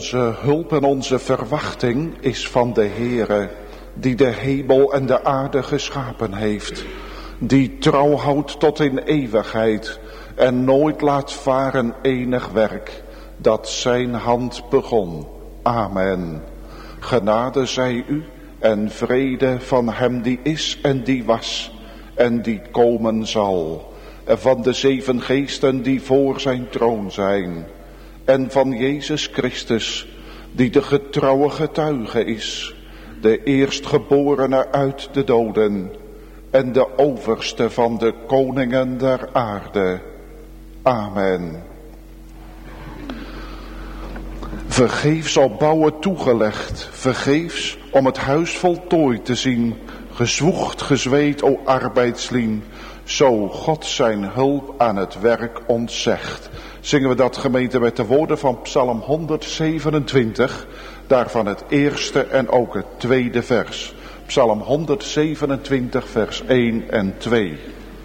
Onze hulp en onze verwachting is van de Heere, die de hemel en de aarde geschapen heeft, die trouw houdt tot in eeuwigheid en nooit laat varen enig werk dat zijn hand begon. Amen. Genade zij u en vrede van hem die is en die was en die komen zal, en van de 7 geesten die voor zijn troon zijn, en van Jezus Christus, die de getrouwe getuige is, de eerstgeborene uit de doden en de overste van de koningen der aarde. Amen. Vergeefs op bouwen toegelegd, vergeefs om het huis voltooid te zien, gezwoegd, gezweet, o arbeidslien, zo God zijn hulp aan het werk ontzegt. Zingen we dat, gemeente, met de woorden van Psalm 127, daarvan het eerste en ook het tweede vers. Psalm 127, vers 1 en 2.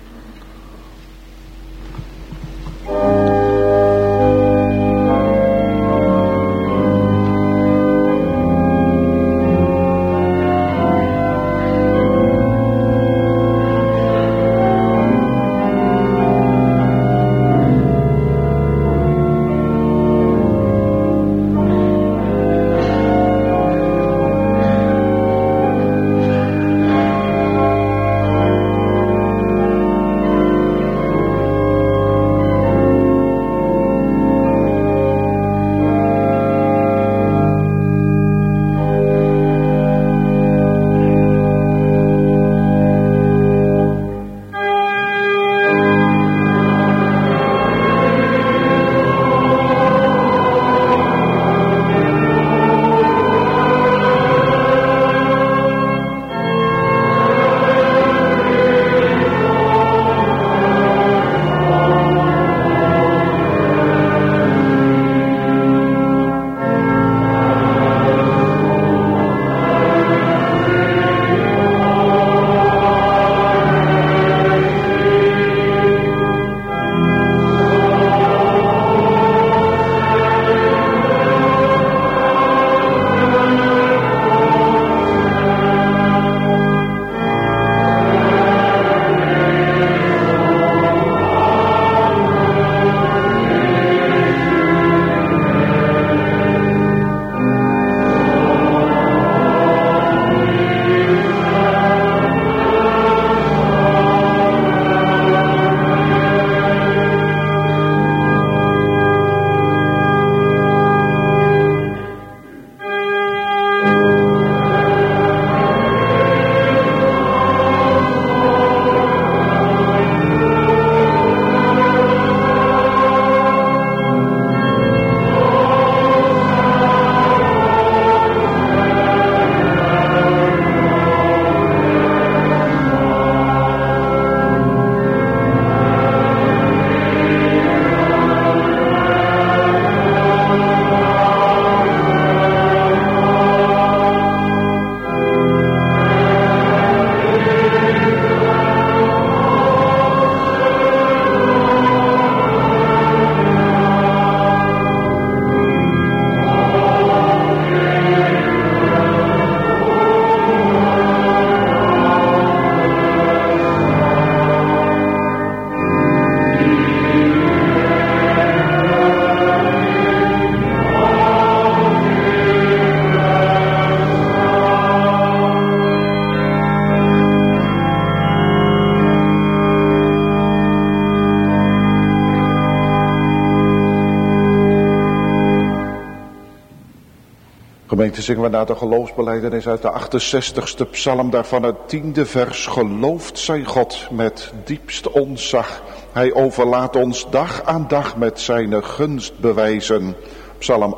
Gemeente, zingen we naar de geloofsbelijdenis uit de 68ste psalm, daarvan het 10e vers. Geloofd zij God met diepst ontzag. Hij overlaat ons dag aan dag met zijn gunst bewijzen. Psalm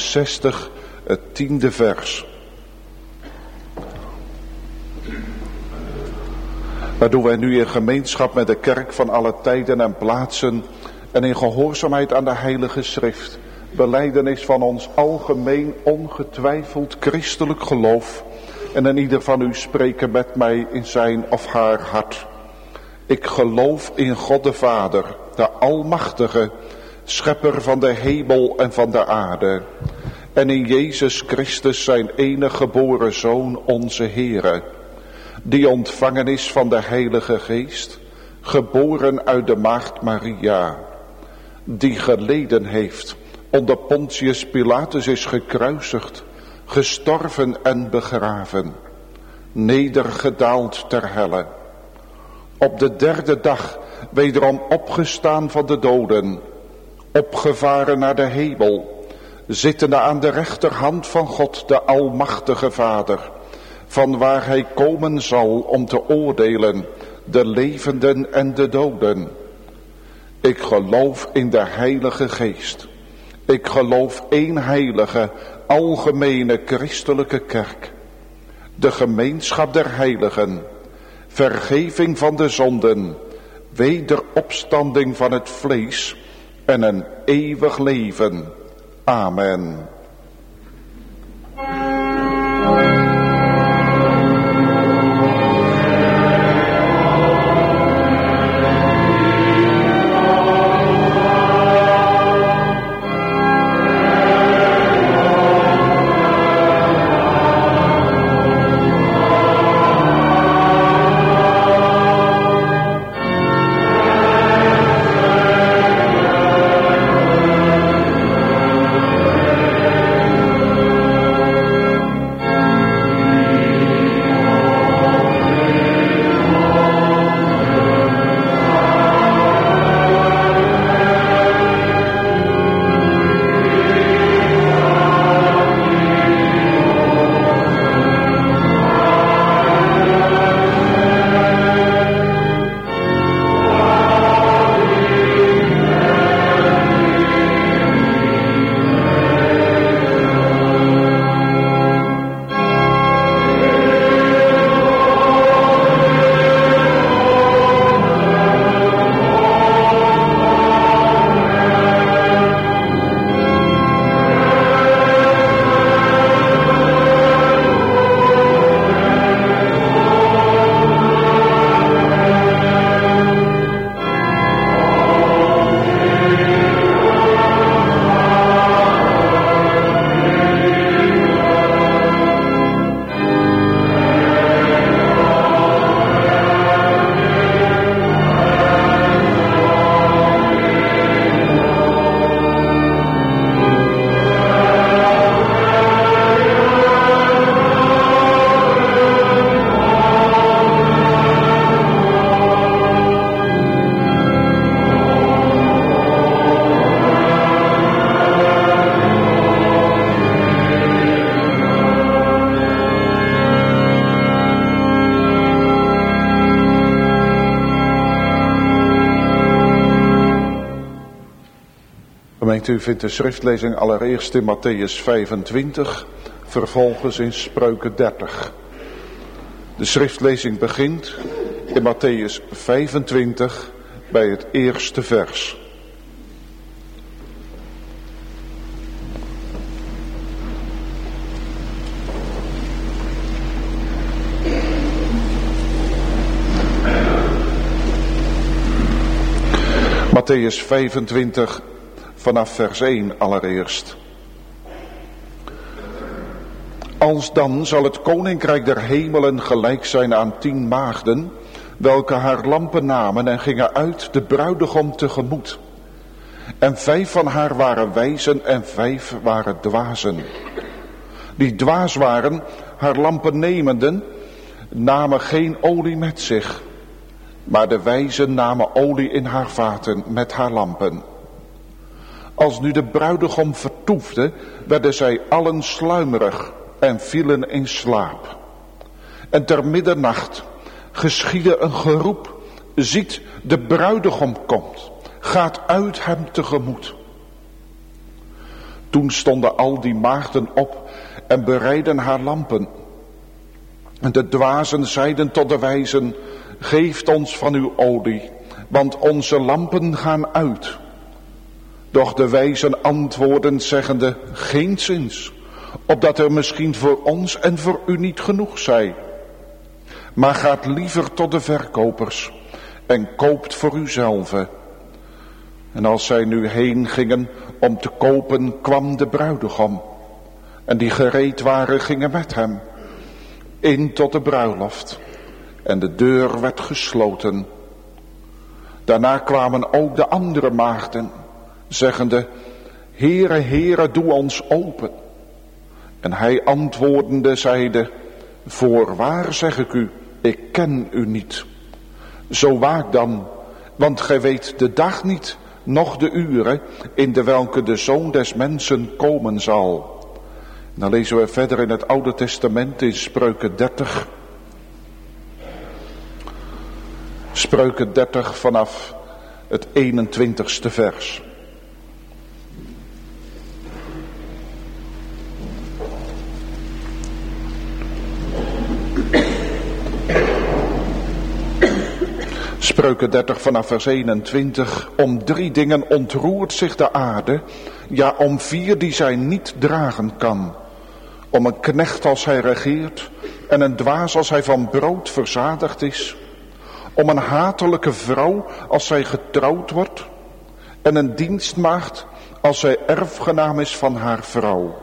68, het 10e vers. Waar doen wij nu in gemeenschap met de kerk van alle tijden en plaatsen en in gehoorzaamheid aan de Heilige Schrift, belijdenis van ons algemeen ongetwijfeld christelijk geloof, en een ieder van u spreken met mij in zijn of haar hart. Ik geloof in God de Vader, de Almachtige, schepper van de hemel en van de aarde, en in Jezus Christus zijn enige geboren Zoon, onze Heere, die ontvangen is van de Heilige Geest, geboren uit de maagd Maria, die geleden heeft, onder Pontius Pilatus is gekruisigd, gestorven en begraven, nedergedaald ter helle, op de derde dag wederom opgestaan van de doden, opgevaren naar de hemel, zittende aan de rechterhand van God, de Almachtige Vader, van waar hij komen zal om te oordelen de levenden en de doden. Ik geloof in de Heilige Geest. Ik geloof één heilige, algemene christelijke kerk, de gemeenschap der heiligen, vergeving van de zonden, wederopstanding van het vlees en een eeuwig leven. Amen. U vindt de schriftlezing allereerst in Matthäus 25, vervolgens in Spreuken 30. De schriftlezing begint in Matthäus 25 bij het eerste vers. Matthäus 25 vanaf vers 1 allereerst. Alsdan zal het koninkrijk der hemelen gelijk zijn aan 10 maagden, welke haar lampen namen en gingen uit de bruidegom tegemoet. En 5 van haar waren wijzen en 5 waren dwazen. Die dwaas waren, haar lampen nemenden, namen geen olie met zich. Maar de wijzen namen olie in haar vaten met haar lampen. Als nu de bruidegom vertoefde, werden zij allen sluimerig en vielen in slaap. En ter middernacht geschiedde een geroep: ziet, de bruidegom komt, gaat uit hem tegemoet. Toen stonden al die maagden op en bereidden haar lampen. En de dwazen zeiden tot de wijzen: geeft ons van uw olie, want onze lampen gaan uit. Doch de wijzen antwoorden zeggende: geenszins, opdat er misschien voor ons en voor u niet genoeg zij. Maar gaat liever tot de verkopers en koopt voor uzelve. En als zij nu heen gingen om te kopen, kwam de bruidegom. En die gereed waren, gingen met hem in tot de bruiloft. En de deur werd gesloten. Daarna kwamen ook de andere maagden, zeggende: Heere, Heere, doe ons open. En hij antwoordende zeide: Voorwaar zeg ik u, ik ken u niet. Zo waak dan, want gij weet de dag niet, noch de uren, in de welke de Zoon des Mensen komen zal. En dan lezen we verder in het Oude Testament in Spreuken 30. Spreuken 30 vanaf het 21ste vers. Spreuken 30 vanaf vers 21. Om 3 dingen ontroert zich de aarde, ja om 4 die zij niet dragen kan. Om een knecht als hij regeert en een dwaas als hij van brood verzadigd is. Om een hatelijke vrouw als zij getrouwd wordt. En een dienstmaagd als zij erfgenaam is van haar vrouw.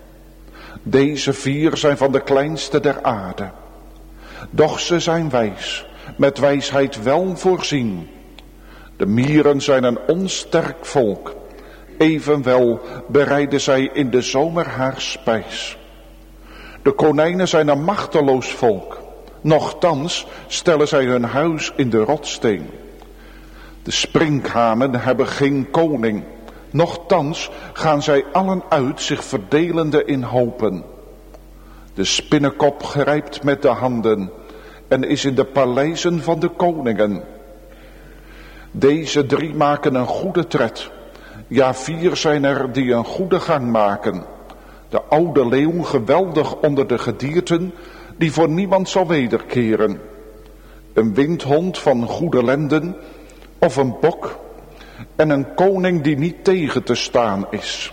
Deze 4 zijn van de kleinste der aarde. Doch ze zijn wijs, met wijsheid wel voorzien. De mieren zijn een onsterk volk. Evenwel bereiden zij in de zomer haar spijs. De konijnen zijn een machteloos volk. Nochtans stellen zij hun huis in de rotsteen. De sprinkhanen hebben geen koning. Nochtans gaan zij allen uit, zich verdelende in hopen. De spinnekop grijpt met de handen en is in de paleizen van de koningen. Deze 3 maken een goede tred. Ja, 4 zijn er die een goede gang maken. De oude leeuw geweldig onder de gedierten, die voor niemand zal wederkeren. Een windhond van goede lenden, of een bok, en een koning die niet tegen te staan is.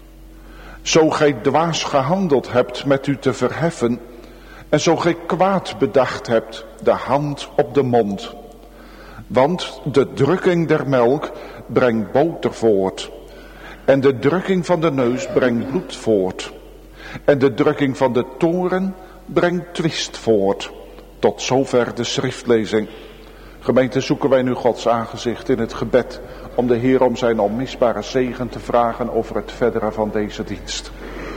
Zo gij dwaas gehandeld hebt met u te verheffen, en zo gij kwaad bedacht hebt, de hand op de mond. Want de drukking der melk brengt boter voort. En de drukking van de neus brengt bloed voort. En de drukking van de toren brengt twist voort. Tot zover de schriftlezing. Gemeente, zoeken wij nu Gods aangezicht in het gebed om de Heer om zijn onmisbare zegen te vragen over het verdere van deze dienst.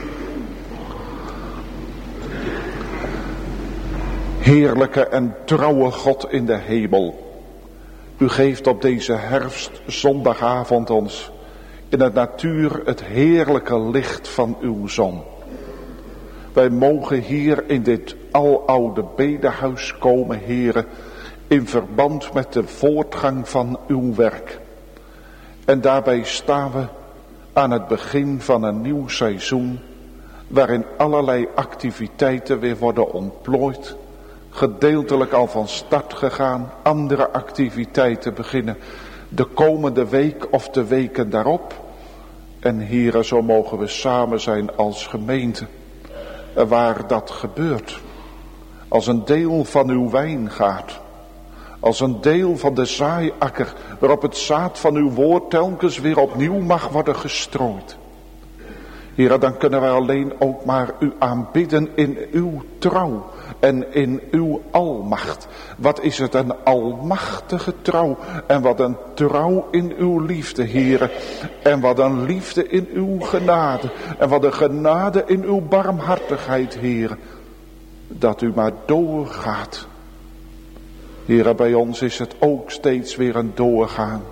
Heerlijke en trouwe God in de hemel. U geeft op deze herfstzondagavond ons in de natuur het heerlijke licht van uw zon. Wij mogen hier in dit aloude bedehuis komen, Heere, in verband met de voortgang van uw werk. En daarbij staan we aan het begin van een nieuw seizoen, waarin allerlei activiteiten weer worden ontplooid, gedeeltelijk al van start gegaan, andere activiteiten beginnen de komende week of de weken daarop. En Heere, zo mogen we samen zijn als gemeente, waar dat gebeurt, als een deel van uw wijngaard, als een deel van de zaaiakker, waarop het zaad van uw woord telkens weer opnieuw mag worden gestrooid. Heere, dan kunnen wij alleen ook maar u aanbidden in uw trouw en in uw almacht. Wat is het een almachtige trouw en wat een trouw in uw liefde, Heere. En wat een liefde in uw genade en wat een genade in uw barmhartigheid, Heere. Dat u maar doorgaat. Heere, bij ons is het ook steeds weer een doorgaan.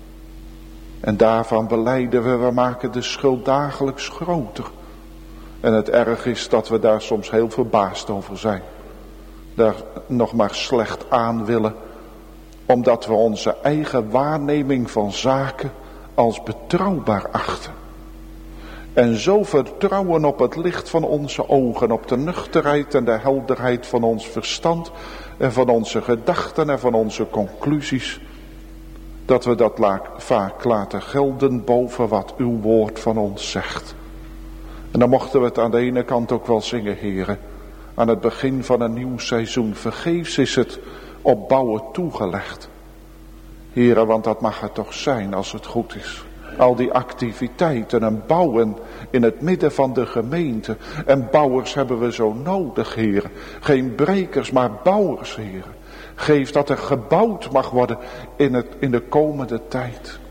En daarvan belijden we maken de schuld dagelijks groter. En het erg is dat we daar soms heel verbaasd over zijn. Daar nog maar slecht aan willen. Omdat we onze eigen waarneming van zaken als betrouwbaar achten. En zo vertrouwen op het licht van onze ogen, op de nuchterheid en de helderheid van ons verstand. En van onze gedachten en van onze conclusies. Dat we dat vaak laten gelden boven wat uw woord van ons zegt. En dan mochten we het aan de ene kant ook wel zingen, Heere. Aan het begin van een nieuw seizoen. Vergeefs is het op bouwen toegelegd. Heere, want dat mag het toch zijn als het goed is. Al die activiteiten en bouwen in het midden van de gemeente. En bouwers hebben we zo nodig, Heer. Geen brekers, maar bouwers, Heer. Geef dat er gebouwd mag worden in de komende tijd.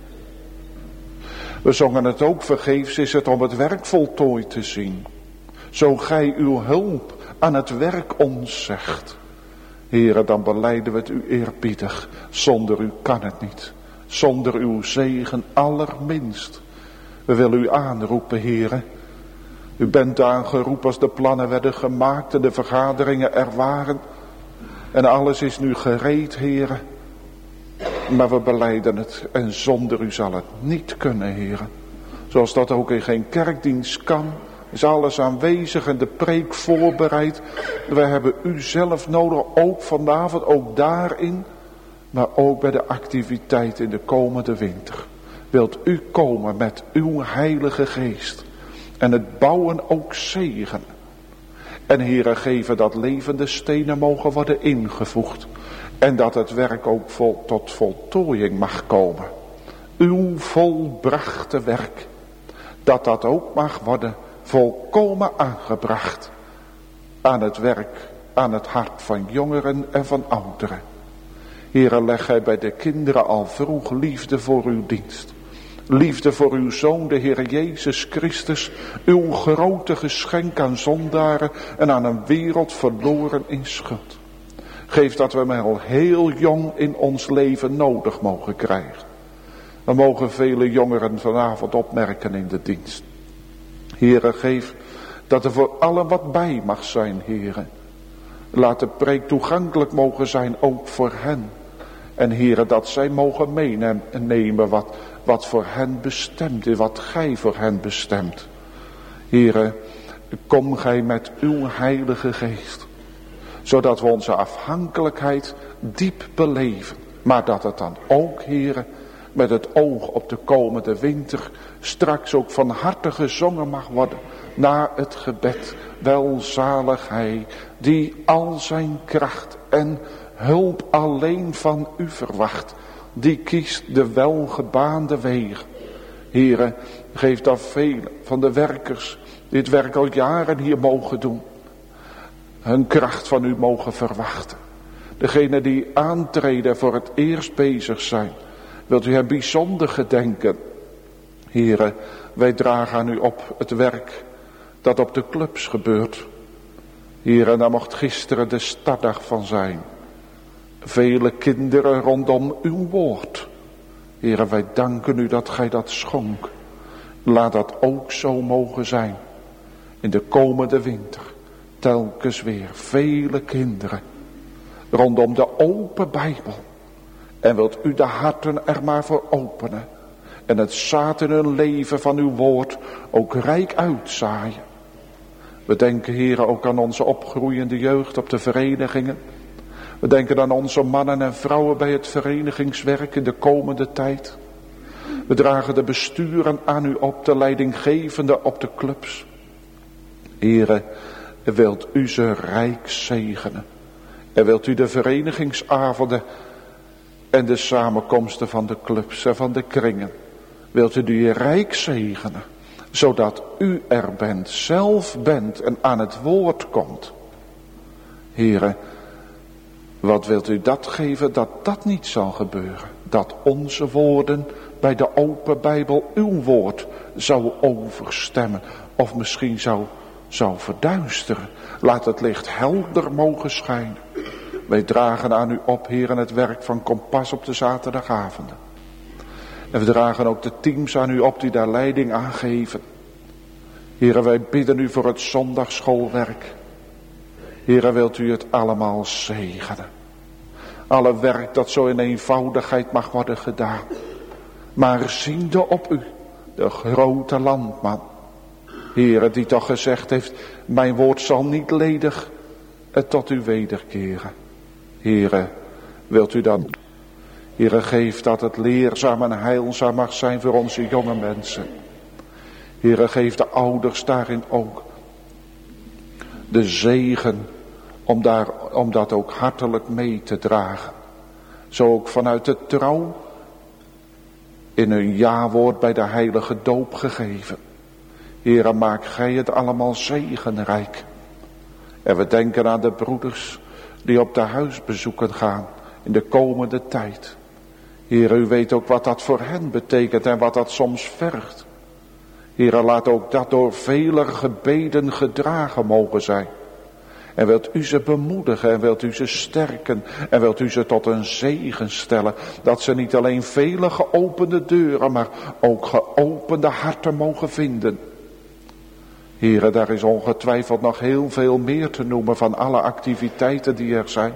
We zongen het ook, vergeefs is het om het werk voltooid te zien. Zo gij uw hulp aan het werk ons zegt. Heere, dan belijden we het u eerbiedig. Zonder u kan het niet. Zonder uw zegen allerminst. We willen u aanroepen, Heere. U bent aangeroepen als de plannen werden gemaakt en de vergaderingen er waren. En alles is nu gereed, Heere. Maar we belijden het. En zonder u zal het niet kunnen, Heere. Zoals dat ook in geen kerkdienst kan. Is alles aanwezig en de preek voorbereid. We hebben u zelf nodig, ook vanavond, ook daarin. Maar ook bij de activiteit in de komende winter. Wilt u komen met uw heilige geest. En het bouwen ook zegenen. En Heere, geven dat levende stenen mogen worden ingevoegd. En dat het werk ook tot voltooiing mag komen. Uw volbrachte werk. Dat ook mag worden volkomen aangebracht. Aan het werk, aan het hart van jongeren en van ouderen. Heere, leg gij bij de kinderen al vroeg liefde voor uw dienst. Liefde voor uw Zoon, de Heer Jezus Christus. Uw grote geschenk aan zondaren en aan een wereld verloren in schuld. Geef dat we hem al heel jong in ons leven nodig mogen krijgen. We mogen vele jongeren vanavond opmerken in de dienst. Heere, geef dat er voor allen wat bij mag zijn, Heere. Laat de preek toegankelijk mogen zijn, ook voor hen. En Heere, dat zij mogen meenemen wat voor hen bestemd is, wat gij voor hen bestemt. Heere, kom gij met uw heilige geest. Zodat we onze afhankelijkheid diep beleven. Maar dat het dan ook, Heere, met het oog op de komende winter straks ook van harte gezongen mag worden. Na het gebed, welzalig hij die al zijn kracht en hulp alleen van u verwacht. Die kiest de welgebaande wegen. Heere, geef dat velen van de werkers dit werk al jaren hier mogen doen. Hun kracht van u mogen verwachten. Degenen die aantreden voor het eerst bezig zijn. Wilt u hen bijzonder gedenken. Heere, wij dragen aan u op het werk dat op de clubs gebeurt. Heere, daar mocht gisteren de startdag van zijn. Vele kinderen rondom uw woord. Heere, wij danken u dat gij dat schonk. Laat dat ook zo mogen zijn. In de komende winter. Telkens weer vele kinderen. Rondom de open Bijbel. En wilt u de harten er maar voor openen. En het zaad in hun leven van uw woord ook rijk uitzaaien. We denken, Heere, ook aan onze opgroeiende jeugd op de verenigingen. We denken aan onze mannen en vrouwen bij het verenigingswerk in de komende tijd. We dragen de besturen aan u op, de leidinggevende op de clubs. Heere, wilt u ze rijk zegenen. En wilt u de verenigingsavonden en de samenkomsten van de clubs en van de kringen. Wilt u die rijk zegenen. Zodat u er bent, zelf bent en aan het woord komt. Heere, wat wilt u dat geven dat dat niet zal gebeuren? Dat onze woorden bij de open Bijbel uw woord zou overstemmen. Of misschien zou verduisteren. Laat het licht helder mogen schijnen. Wij dragen aan u op, Heer, het werk van Kompas op de zaterdagavonden. En we dragen ook de teams aan u op die daar leiding aan geven. Heer, wij bidden u voor het zondagsschoolwerk. Heer, wilt u het allemaal zegenen. Alle werk dat zo in eenvoudigheid mag worden gedaan. Maar ziende op u, de grote landman. Heer, die toch gezegd heeft, mijn woord zal niet ledig tot u wederkeren. Heer, wilt u dan... Heere, geef dat het leerzaam en heilzaam mag zijn voor onze jonge mensen. Heere, geef de ouders daarin ook de zegen om dat ook hartelijk mee te dragen. Zo ook vanuit de trouw in hun ja-woord bij de heilige doop gegeven. Heere, maak gij het allemaal zegenrijk. En we denken aan de broeders die op de huisbezoeken gaan in de komende tijd. Heere, u weet ook wat dat voor hen betekent en wat dat soms vergt. Heere, laat ook dat door vele gebeden gedragen mogen zijn. En wilt u ze bemoedigen en wilt u ze sterken en wilt u ze tot een zegen stellen. Dat ze niet alleen vele geopende deuren, maar ook geopende harten mogen vinden. Heere, daar is ongetwijfeld nog heel veel meer te noemen van alle activiteiten die er zijn.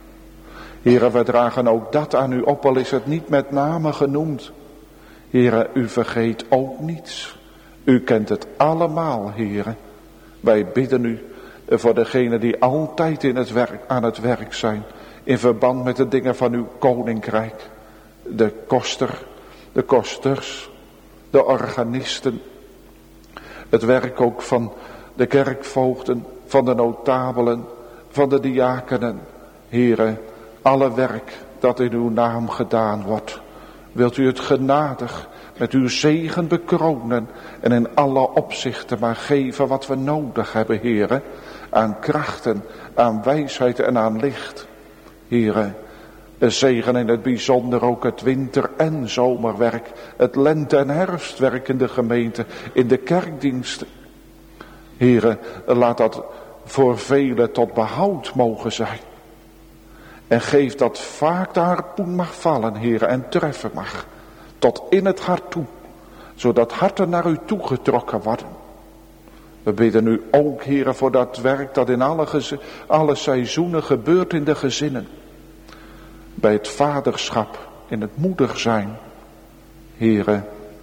Heere, we dragen ook dat aan u op, al is het niet met name genoemd. Heere, u vergeet ook niets. U kent het allemaal, Heere. Wij bidden u voor degenen die altijd aan het werk zijn, in verband met de dingen van uw koninkrijk. De koster, de kosters, de organisten. Het werk ook van de kerkvoogden, van de notabelen, van de diakenen. Heere, alle werk dat in uw naam gedaan wordt, wilt u het genadig met uw zegen bekronen en in alle opzichten maar geven wat we nodig hebben, Heere, aan krachten, aan wijsheid en aan licht. Heere, zegen in het bijzonder ook het winter- en zomerwerk, het lente- en herfstwerk in de gemeente, in de kerkdiensten. Heere, laat dat voor velen tot behoud mogen zijn. En geef dat vaak de harpoen mag vallen, Heere, en treffen mag, tot in het hart toe, zodat harten naar u toegetrokken worden. We bidden u ook, Heere, voor dat werk dat in alle seizoenen gebeurt in de gezinnen. Bij het vaderschap, in het moeder zijn. Heere,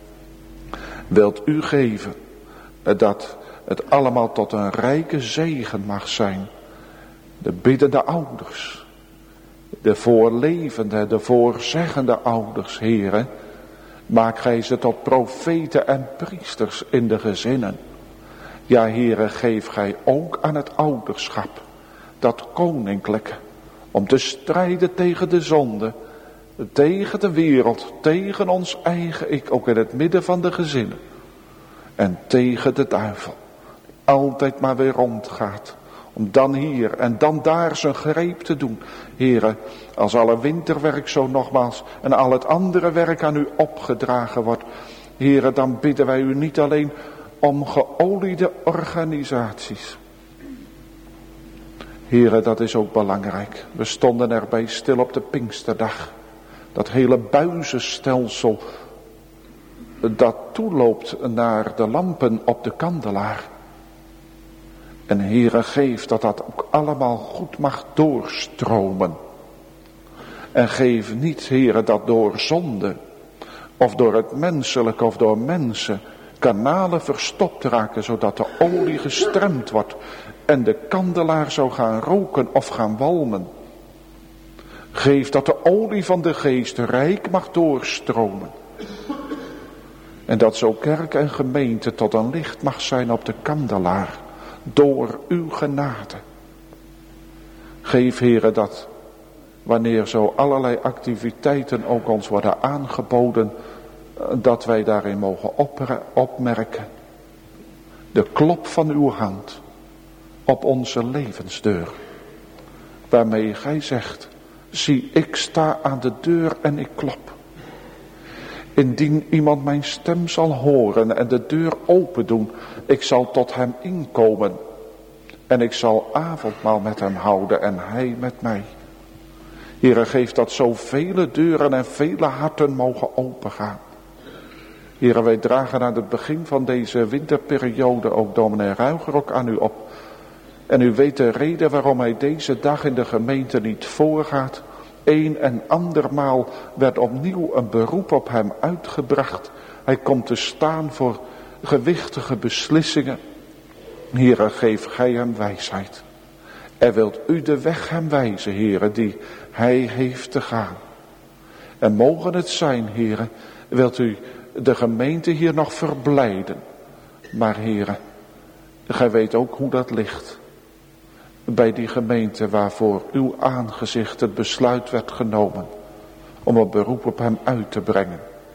wilt u geven dat het allemaal tot een rijke zegen mag zijn. De biddende ouders, de voorlevende, de voorzeggende ouders, Heere. Maak gij ze tot profeten en priesters in de gezinnen. Ja, Heere, geef gij ook aan het ouderschap dat koninklijke, om te strijden tegen de zonde, tegen de wereld, tegen ons eigen ik, ook in het midden van de gezinnen. En tegen de duivel, die altijd maar weer rondgaat, om dan hier en dan daar zijn greep te doen. Heere, als alle winterwerk zo nogmaals en al het andere werk aan u opgedragen wordt, Heere, dan bidden wij u niet alleen om geoliede organisaties. Heere, dat is ook belangrijk. We stonden erbij stil op de Pinksterdag. Dat hele buizenstelsel dat toeloopt naar de lampen op de kandelaar. En Heere, geef dat dat ook allemaal goed mag doorstromen. En geef niet, Heere, dat door zonde of door het menselijke of door mensen kanalen verstopt raken, zodat de olie gestremd wordt en de kandelaar zou gaan roken of gaan walmen. Geef dat de olie van de geest rijk mag doorstromen. En dat zo kerk en gemeente tot een licht mag zijn op de kandelaar, door uw genade. Geef, Heere, dat wanneer zo allerlei activiteiten ook ons worden aangeboden, dat wij daarin mogen opmerken de klop van uw hand op onze levensdeur, waarmee gij zegt, zie, ik sta aan de deur en ik klop. Indien iemand mijn stem zal horen en de deur open doen, ik zal tot hem inkomen en ik zal avondmaal met hem houden en hij met mij. Heere, geef dat zo vele deuren en vele harten mogen opengaan. Heere, wij dragen aan het begin van deze winterperiode ook dominee Ruiger ook aan u op. En u weet de reden waarom hij deze dag in de gemeente niet voorgaat. Een en andermaal werd opnieuw een beroep op hem uitgebracht. Hij komt te staan voor gewichtige beslissingen. Heere, geef gij hem wijsheid. En wilt u de weg hem wijzen, Heere, die hij heeft te gaan. En mogen het zijn, Heere, wilt u de gemeente hier nog verblijden. Maar Heere, gij weet ook hoe dat ligt. Bij die gemeente waarvoor uw aangezicht het besluit werd genomen om een beroep op hem uit te brengen.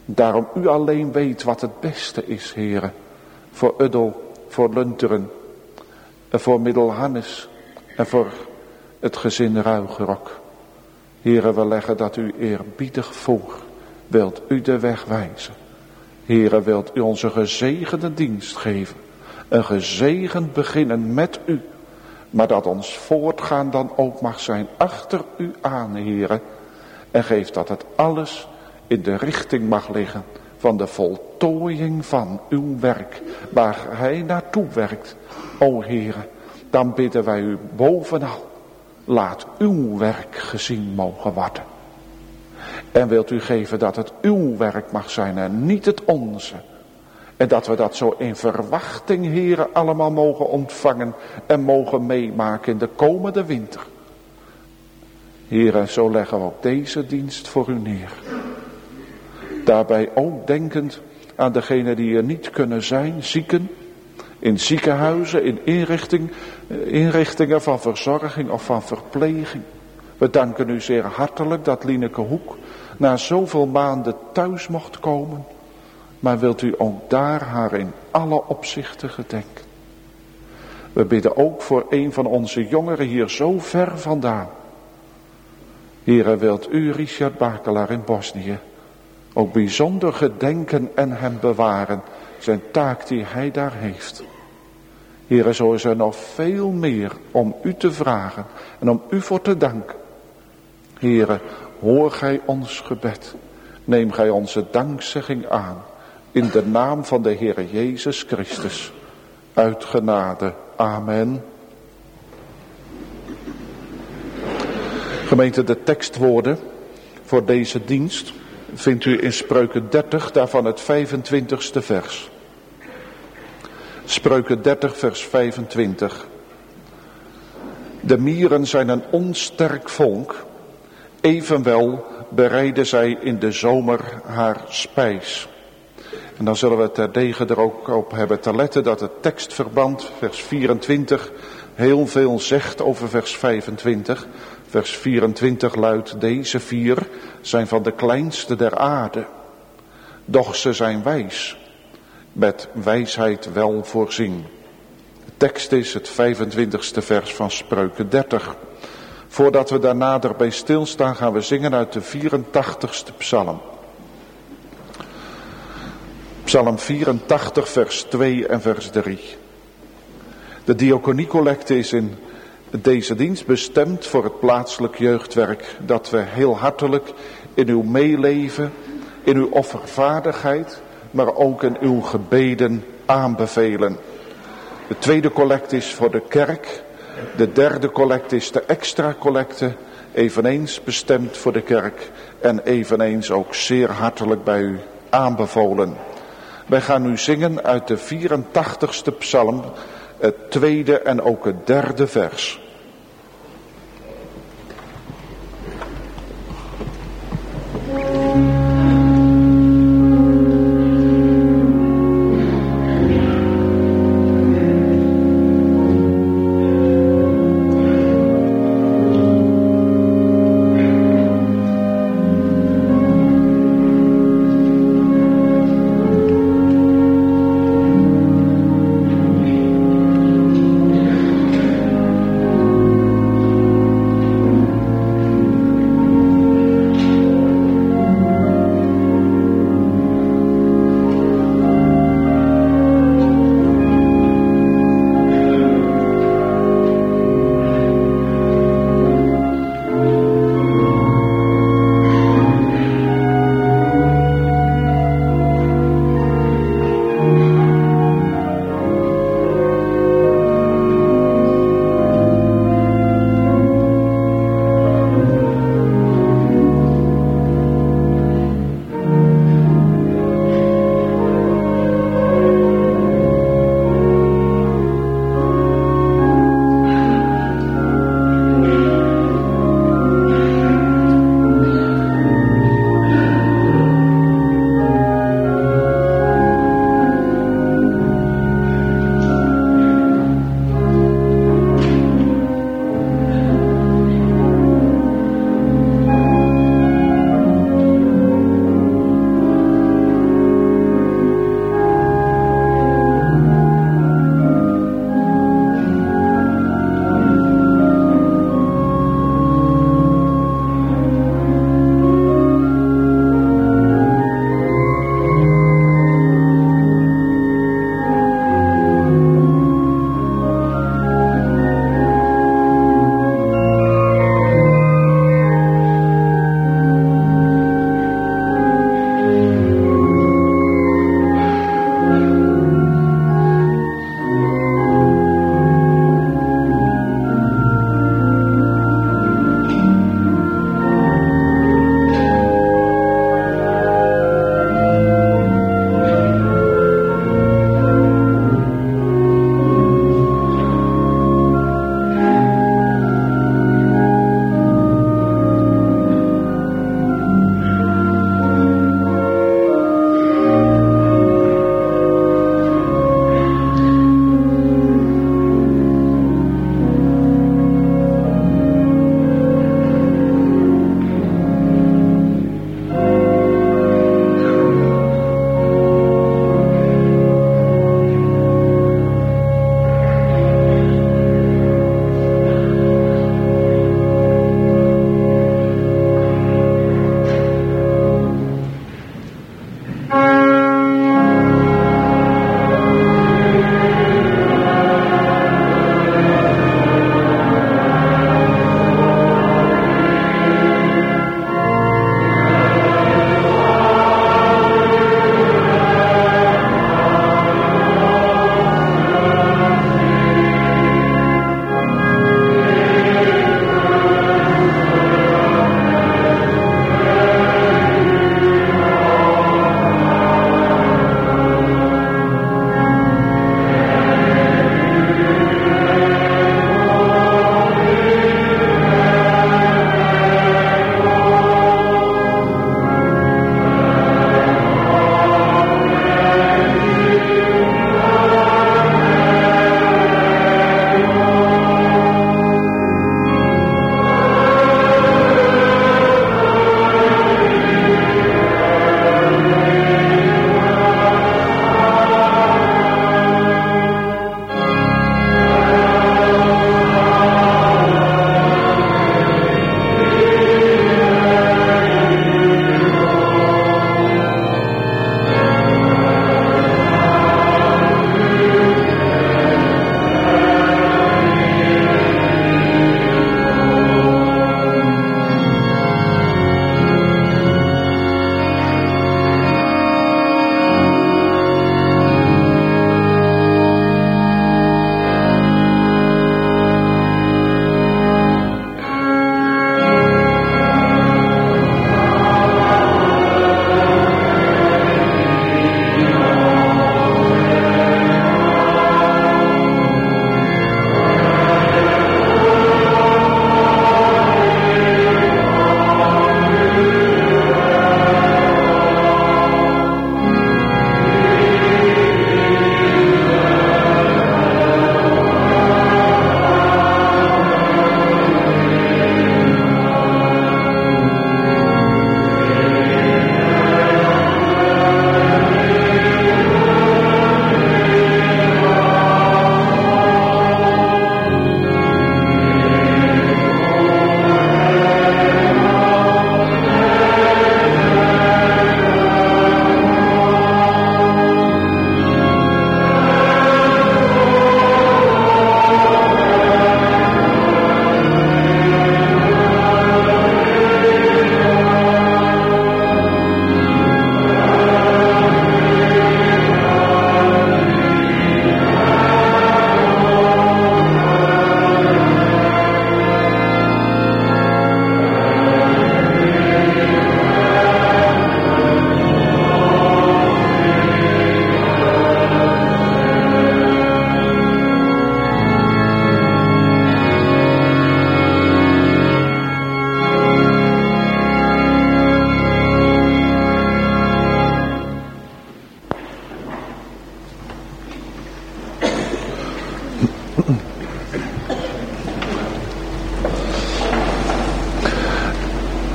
Daarom u alleen weet wat het beste is, Heere. Voor Uddel, voor Lunteren, en voor Middelhannes en voor het gezin Ruigerok. Heere, we leggen dat u eerbiedig voor. Wilt u de weg wijzen. Heere, wilt u onze gezegende dienst geven. Een gezegend beginnen met u. Maar dat ons voortgaan dan ook mag zijn achter u aan, Heere. En geef dat het alles in de richting mag liggen van de voltooiing van uw werk. Waar hij naartoe werkt. O Heere, dan bidden wij u bovenal. Laat uw werk gezien mogen worden. En wilt u geven dat het uw werk mag zijn en niet het onze. En dat we dat zo in verwachting, Heere, allemaal mogen ontvangen en mogen meemaken in de komende winter. Heere, zo leggen we ook deze dienst voor u neer. Daarbij ook denkend aan degenen die er niet kunnen zijn, zieken, in ziekenhuizen, in inrichtingen van verzorging of van verpleging. We danken u zeer hartelijk dat Lieneke Hoek na zoveel maanden thuis mocht komen. Maar wilt u ook daar haar in alle opzichten gedenken. We bidden ook voor een van onze jongeren hier zo ver vandaan. Heere, wilt u Richard Bakelaar in Bosnië ook bijzonder gedenken en hem bewaren. Zijn taak die hij daar heeft. Heere, zo is er nog veel meer om u te vragen en om u voor te danken. Heere, hoor gij ons gebed. Neem gij onze dankzegging aan. In de naam van de Heere Jezus Christus. Uit genade. Amen. Gemeente, de tekstwoorden voor deze dienst vindt u in Spreuken 30, daarvan het 25ste vers. Spreuken 30 vers 25. De mieren zijn een onsterk volk, evenwel bereiden zij in de zomer haar spijs. En dan zullen we terdege er ook op hebben te letten dat het tekstverband, vers 24, heel veel zegt over vers 25. Vers 24 luidt, deze 4 zijn van de kleinste der aarde, doch ze zijn wijs, met wijsheid wel voorzien. De tekst is het 25ste vers van Spreuken 30. Voordat we daar nader bij stilstaan gaan we zingen uit de 84ste psalm. Psalm 84 vers 2 en vers 3. De diaconiecollecte is in deze dienst bestemd voor het plaatselijk jeugdwerk. Dat we heel hartelijk in uw meeleven, in uw offervaardigheid, maar ook in uw gebeden aanbevelen. De tweede collecte is voor de kerk. De derde collecte is de extra collecte, eveneens bestemd voor de kerk. En eveneens ook zeer hartelijk bij u aanbevolen. Wij gaan nu zingen uit de 84ste psalm, het tweede en ook het derde vers.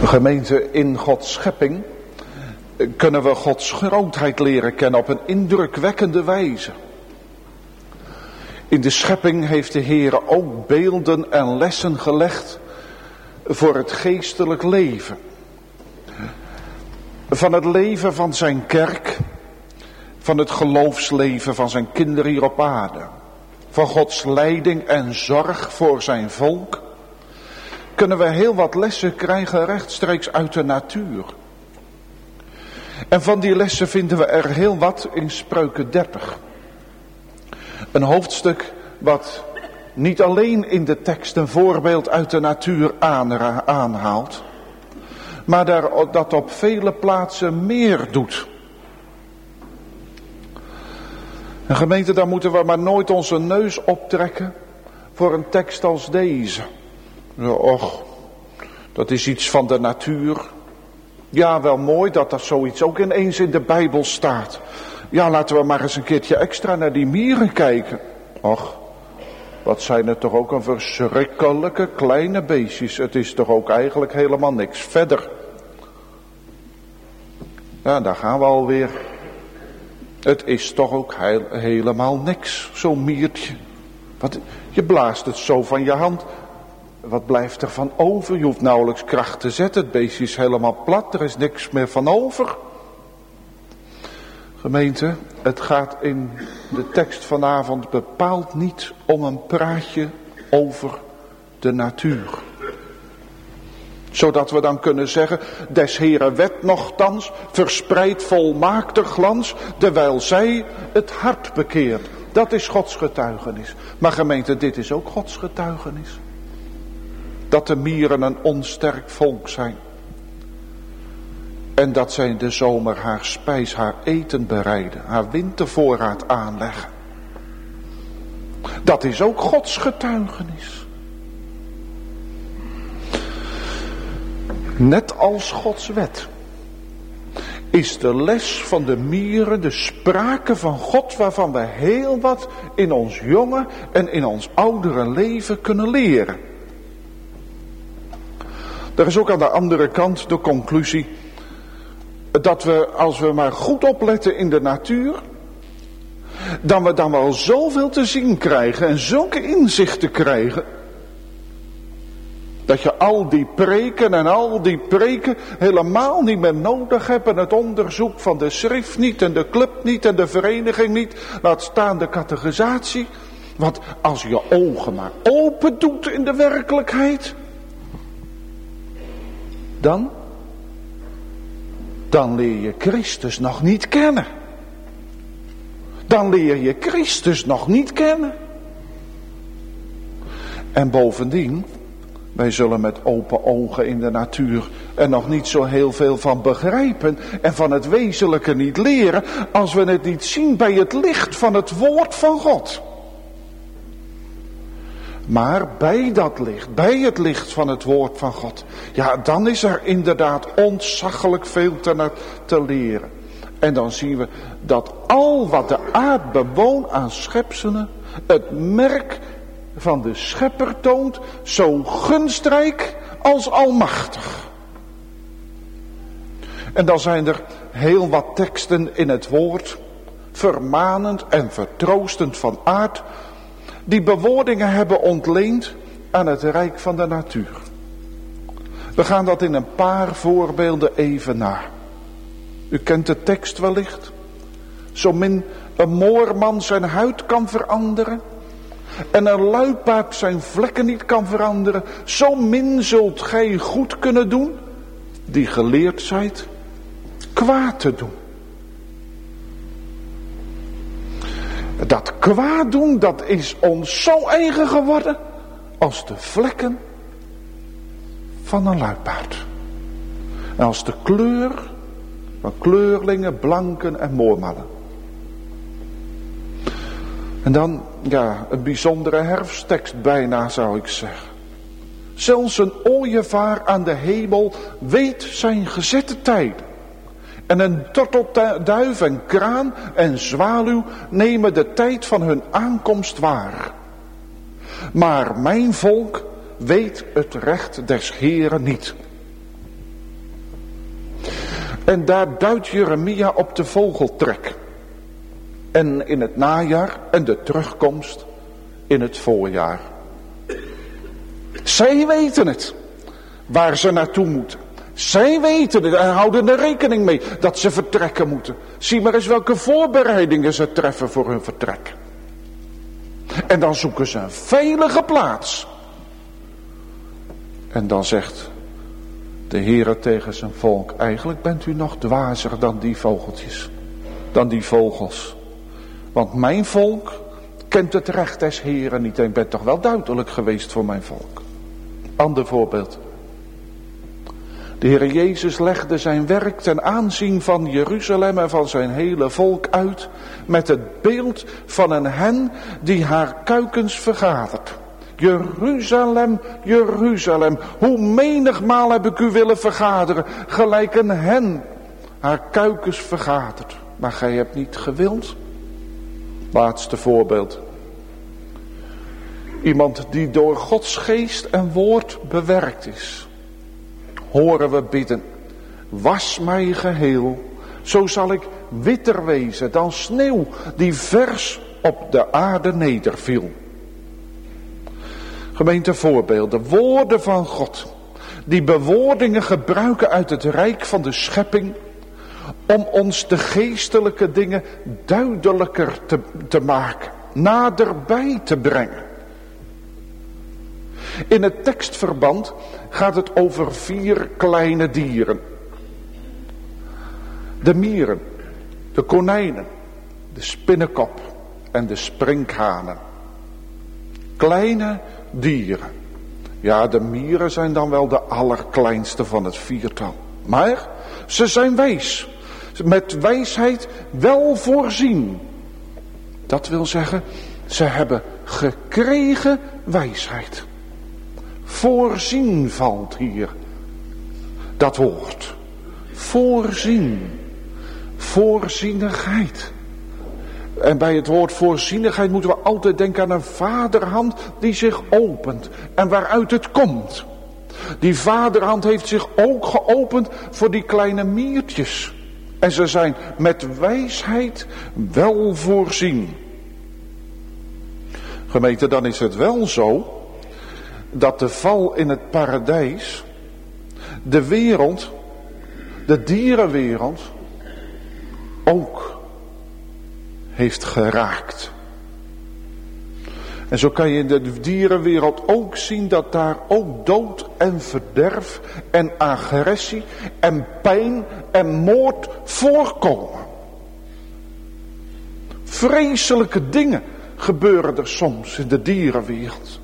Gemeente, in Gods schepping kunnen we Gods grootheid leren kennen op een indrukwekkende wijze. In de schepping heeft de Heer ook beelden en lessen gelegd voor het geestelijk leven. Van het leven van zijn kerk, van het geloofsleven van zijn kinderen hier op aarde. Van Gods leiding en zorg voor zijn volk. Kunnen we heel wat lessen krijgen rechtstreeks uit de natuur. En van die lessen vinden we er heel wat in Spreuken 30. Een hoofdstuk wat niet alleen in de tekst een voorbeeld uit de natuur aanhaalt, maar dat op vele plaatsen meer doet. En gemeente, daar moeten we maar nooit onze neus optrekken voor een tekst als deze. Och, dat is iets van de natuur. Ja, wel mooi dat er zoiets ook ineens in de Bijbel staat. Ja, laten we maar eens een keertje extra naar die mieren kijken. Och, wat zijn er toch ook een verschrikkelijke kleine beestjes. Het is toch ook eigenlijk helemaal niks verder. Ja, daar gaan we alweer. Het is toch ook helemaal niks, zo'n miertje. Je blaast het zo van je hand. Wat blijft er van over? Je hoeft nauwelijks kracht te zetten. Het beestje is helemaal plat. Er is niks meer van over. Gemeente, het gaat in de tekst vanavond bepaald niet om een praatje over de natuur. Zodat we dan kunnen zeggen, des Heren wet nochtans verspreidt volmaakter glans, terwijl zij het hart bekeert. Dat is Gods getuigenis. Maar gemeente, dit is ook Gods getuigenis. Dat de mieren een onsterk volk zijn. En dat zij in de zomer haar spijs, haar eten bereiden, haar wintervoorraad aanleggen. Dat is ook Gods getuigenis. Net als Gods wet is de les van de mieren de sprake van God, waarvan we heel wat in ons jonge en in ons oudere leven kunnen leren. Er is ook aan de andere kant de conclusie dat we, als we maar goed opletten in de natuur, dan we dan wel zoveel te zien krijgen en zulke inzichten krijgen, dat je al die preken helemaal niet meer nodig hebt en het onderzoek van de schrift niet en de club niet en de vereniging niet, laat staan de catechisatie. Want als je ogen maar open doet in de werkelijkheid, dan leer je Christus nog niet kennen. Dan leer je Christus nog niet kennen. En bovendien, wij zullen met open ogen in de natuur er nog niet zo heel veel van begrijpen en van het wezenlijke niet leren, als we het niet zien bij het licht van het woord van God. Maar bij dat licht, bij het licht van het woord van God, ja, dan is er inderdaad ontzaglijk veel te leren. En dan zien we dat al wat de aard bewoont aan schepselen, het merk van de schepper toont, zo gunstrijk als almachtig. En dan zijn er heel wat teksten in het woord, vermanend en vertroostend van aard, die bewoordingen hebben ontleend aan het rijk van de natuur. We gaan dat in een paar voorbeelden even na. U kent de tekst wellicht. Zo min een moorman zijn huid kan veranderen en een luipaard zijn vlekken niet kan veranderen, zo min zult gij goed kunnen doen, die geleerd zijt kwaad te doen. Dat kwaad doen, dat is ons zo eigen geworden als de vlekken van een luipaard. En als de kleur van kleurlingen, blanken en moormannen. En dan, ja, een bijzondere herfsttekst bijna, zou ik zeggen. Zelfs een ooievaar aan de hemel weet zijn gezette tijden. En een tortelduif en kraan en zwaluw nemen de tijd van hun aankomst waar. Maar mijn volk weet het recht des Heren niet. En daar duidt Jeremia op de vogeltrek. En in het najaar en de terugkomst in het voorjaar. Zij weten het, waar ze naartoe moeten. Zij weten het en houden er rekening mee dat ze vertrekken moeten. Zie maar eens welke voorbereidingen ze treffen voor hun vertrek. En dan zoeken ze een veilige plaats. En dan zegt de Heere tegen zijn volk: eigenlijk bent u nog dwazer dan die vogeltjes. Dan die vogels. Want mijn volk kent het recht des Heeren niet. En ik ben toch wel duidelijk geweest voor mijn volk. Ander voorbeeld. De Heer Jezus legde zijn werk ten aanzien van Jeruzalem en van zijn hele volk uit met het beeld van een hen die haar kuikens vergadert. Jeruzalem, Jeruzalem, hoe menigmaal heb ik u willen vergaderen, gelijk een hen haar kuikens vergadert. Maar gij hebt niet gewild. Laatste voorbeeld. Iemand die door Gods geest en woord bewerkt is. Horen we bidden: was mij geheel, zo zal ik witter wezen dan sneeuw die vers op de aarde nederviel. Gemeente, voorbeelden, woorden van God, die bewoordingen gebruiken uit het rijk van de schepping, om ons de geestelijke dingen duidelijker te maken, naderbij te brengen. In het tekstverband gaat het over 4 kleine dieren. De mieren, de konijnen, de spinnenkop en de sprinkhanen. Kleine dieren. Ja, de mieren zijn dan wel de allerkleinste van het 4-tal. Maar ze zijn wijs. Met wijsheid wel voorzien. Dat wil zeggen, ze hebben gekregen wijsheid. Voorzien valt hier dat woord. Voorzien. Voorzienigheid. En bij het woord voorzienigheid moeten we altijd denken aan een vaderhand die zich opent. En waaruit het komt. Die vaderhand heeft zich ook geopend voor die kleine miertjes. En ze zijn met wijsheid wel voorzien. Gemeente, dan is het wel zo dat de val in het paradijs de wereld, de dierenwereld, ook heeft geraakt. En zo kan je in de dierenwereld ook zien dat daar ook dood en verderf en agressie en pijn en moord voorkomen. Vreselijke dingen gebeuren er soms in de dierenwereld.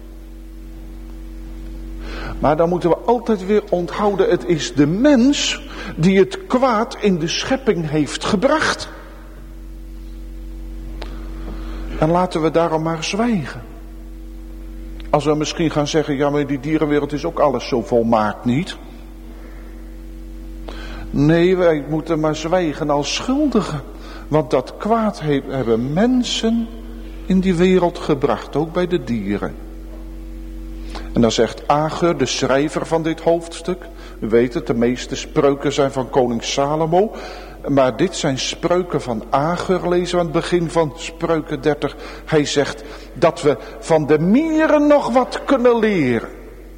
Maar dan moeten we altijd weer onthouden, het is de mens die het kwaad in de schepping heeft gebracht. En laten we daarom maar zwijgen. Als we misschien gaan zeggen, ja, maar die dierenwereld is ook alles zo volmaakt niet. Nee, wij moeten maar zwijgen als schuldigen. Want dat kwaad hebben mensen in die wereld gebracht, ook bij de dieren. En dan zegt Agur, de schrijver van dit hoofdstuk. U weet het, de meeste spreuken zijn van koning Salomo. Maar dit zijn spreuken van Agur, lezen we aan het begin van Spreuken 30. Hij zegt dat we van de mieren nog wat kunnen leren.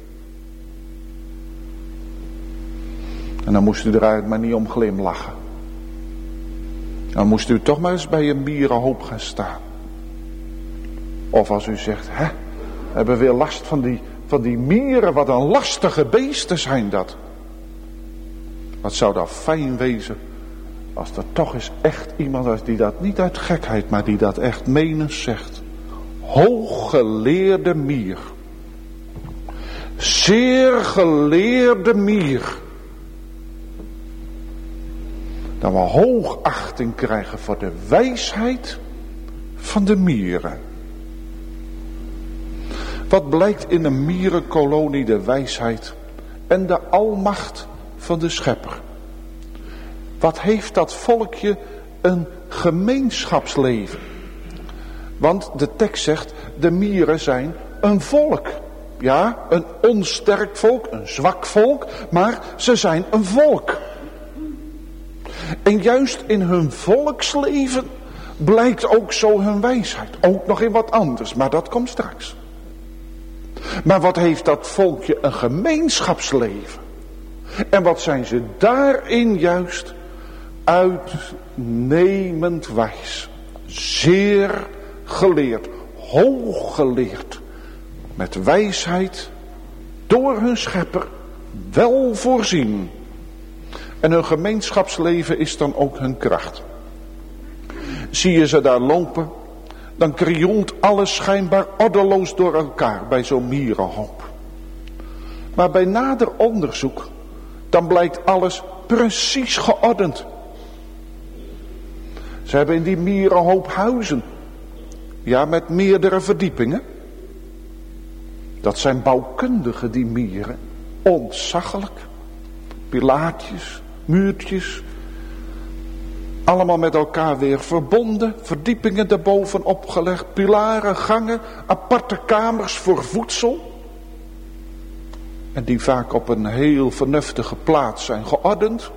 En dan moest u er eigenlijk maar niet om glimlachen. Dan moest u toch maar eens bij een mierenhoop gaan staan. Of als u zegt, we hebben weer last van die mieren, wat een lastige beesten zijn dat. Wat zou dat fijn wezen als er toch eens echt iemand is die dat niet uit gekheid, maar die dat echt menens zegt. Hooggeleerde mier. Zeer geleerde mier. Dat we hoogachting krijgen voor de wijsheid van de mieren. Wat blijkt in een mierenkolonie de wijsheid en de almacht van de schepper? Wat heeft dat volkje een gemeenschapsleven? Want de tekst zegt, de mieren zijn een volk. Ja, een onsterk volk, een zwak volk, maar ze zijn een volk. En juist in hun volksleven blijkt ook zo hun wijsheid. Ook nog in wat anders, maar dat komt straks. Maar wat heeft dat volkje een gemeenschapsleven? En wat zijn ze daarin juist uitnemend wijs. Zeer geleerd, hooggeleerd. Met wijsheid door hun schepper wel voorzien. En hun gemeenschapsleven is dan ook hun kracht. Zie je ze daar lopen, dan krioelt alles schijnbaar ordeloos door elkaar bij zo'n mierenhoop. Maar bij nader onderzoek, dan blijkt alles precies geordend. Ze hebben in die mierenhoop huizen. Ja, met meerdere verdiepingen. Dat zijn bouwkundigen, die mieren. Ontzaglijk. Pilaartjes, muurtjes. Allemaal met elkaar weer verbonden. Verdiepingen erbovenop gelegd. Pilaren, gangen, aparte kamers voor voedsel. En die vaak op een heel vernuftige plaats zijn geordend.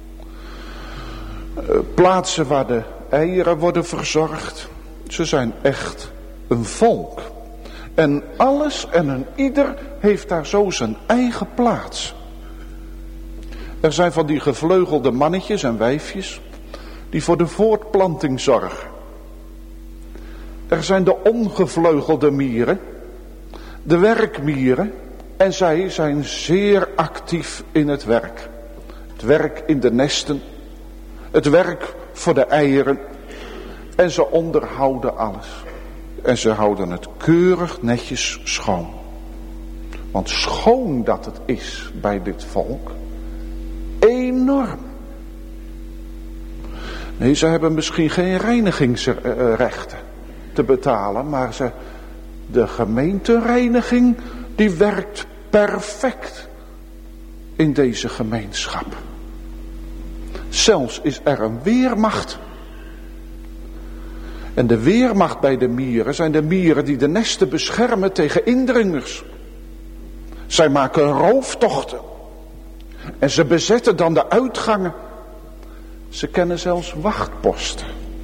Plaatsen waar de eieren worden verzorgd. Ze zijn echt een volk. En alles en een ieder heeft daar zo zijn eigen plaats. Er zijn van die gevleugelde mannetjes en wijfjes die voor de voortplanting zorgen. Er zijn de ongevleugelde mieren, de werkmieren, en zij zijn zeer actief in het werk. Het werk in de nesten, het werk voor de eieren, en ze onderhouden alles. En ze houden het keurig netjes schoon. Want schoon dat het is bij dit volk, enorm. Nee, ze hebben misschien geen reinigingsrechten te betalen, maar de gemeentereiniging, die werkt perfect in deze gemeenschap. Zelfs is er een weermacht. En de weermacht bij de mieren zijn de mieren die de nesten beschermen tegen indringers. Zij maken rooftochten. En ze bezetten dan de uitgangen. Ze kennen zelfs wachtposten.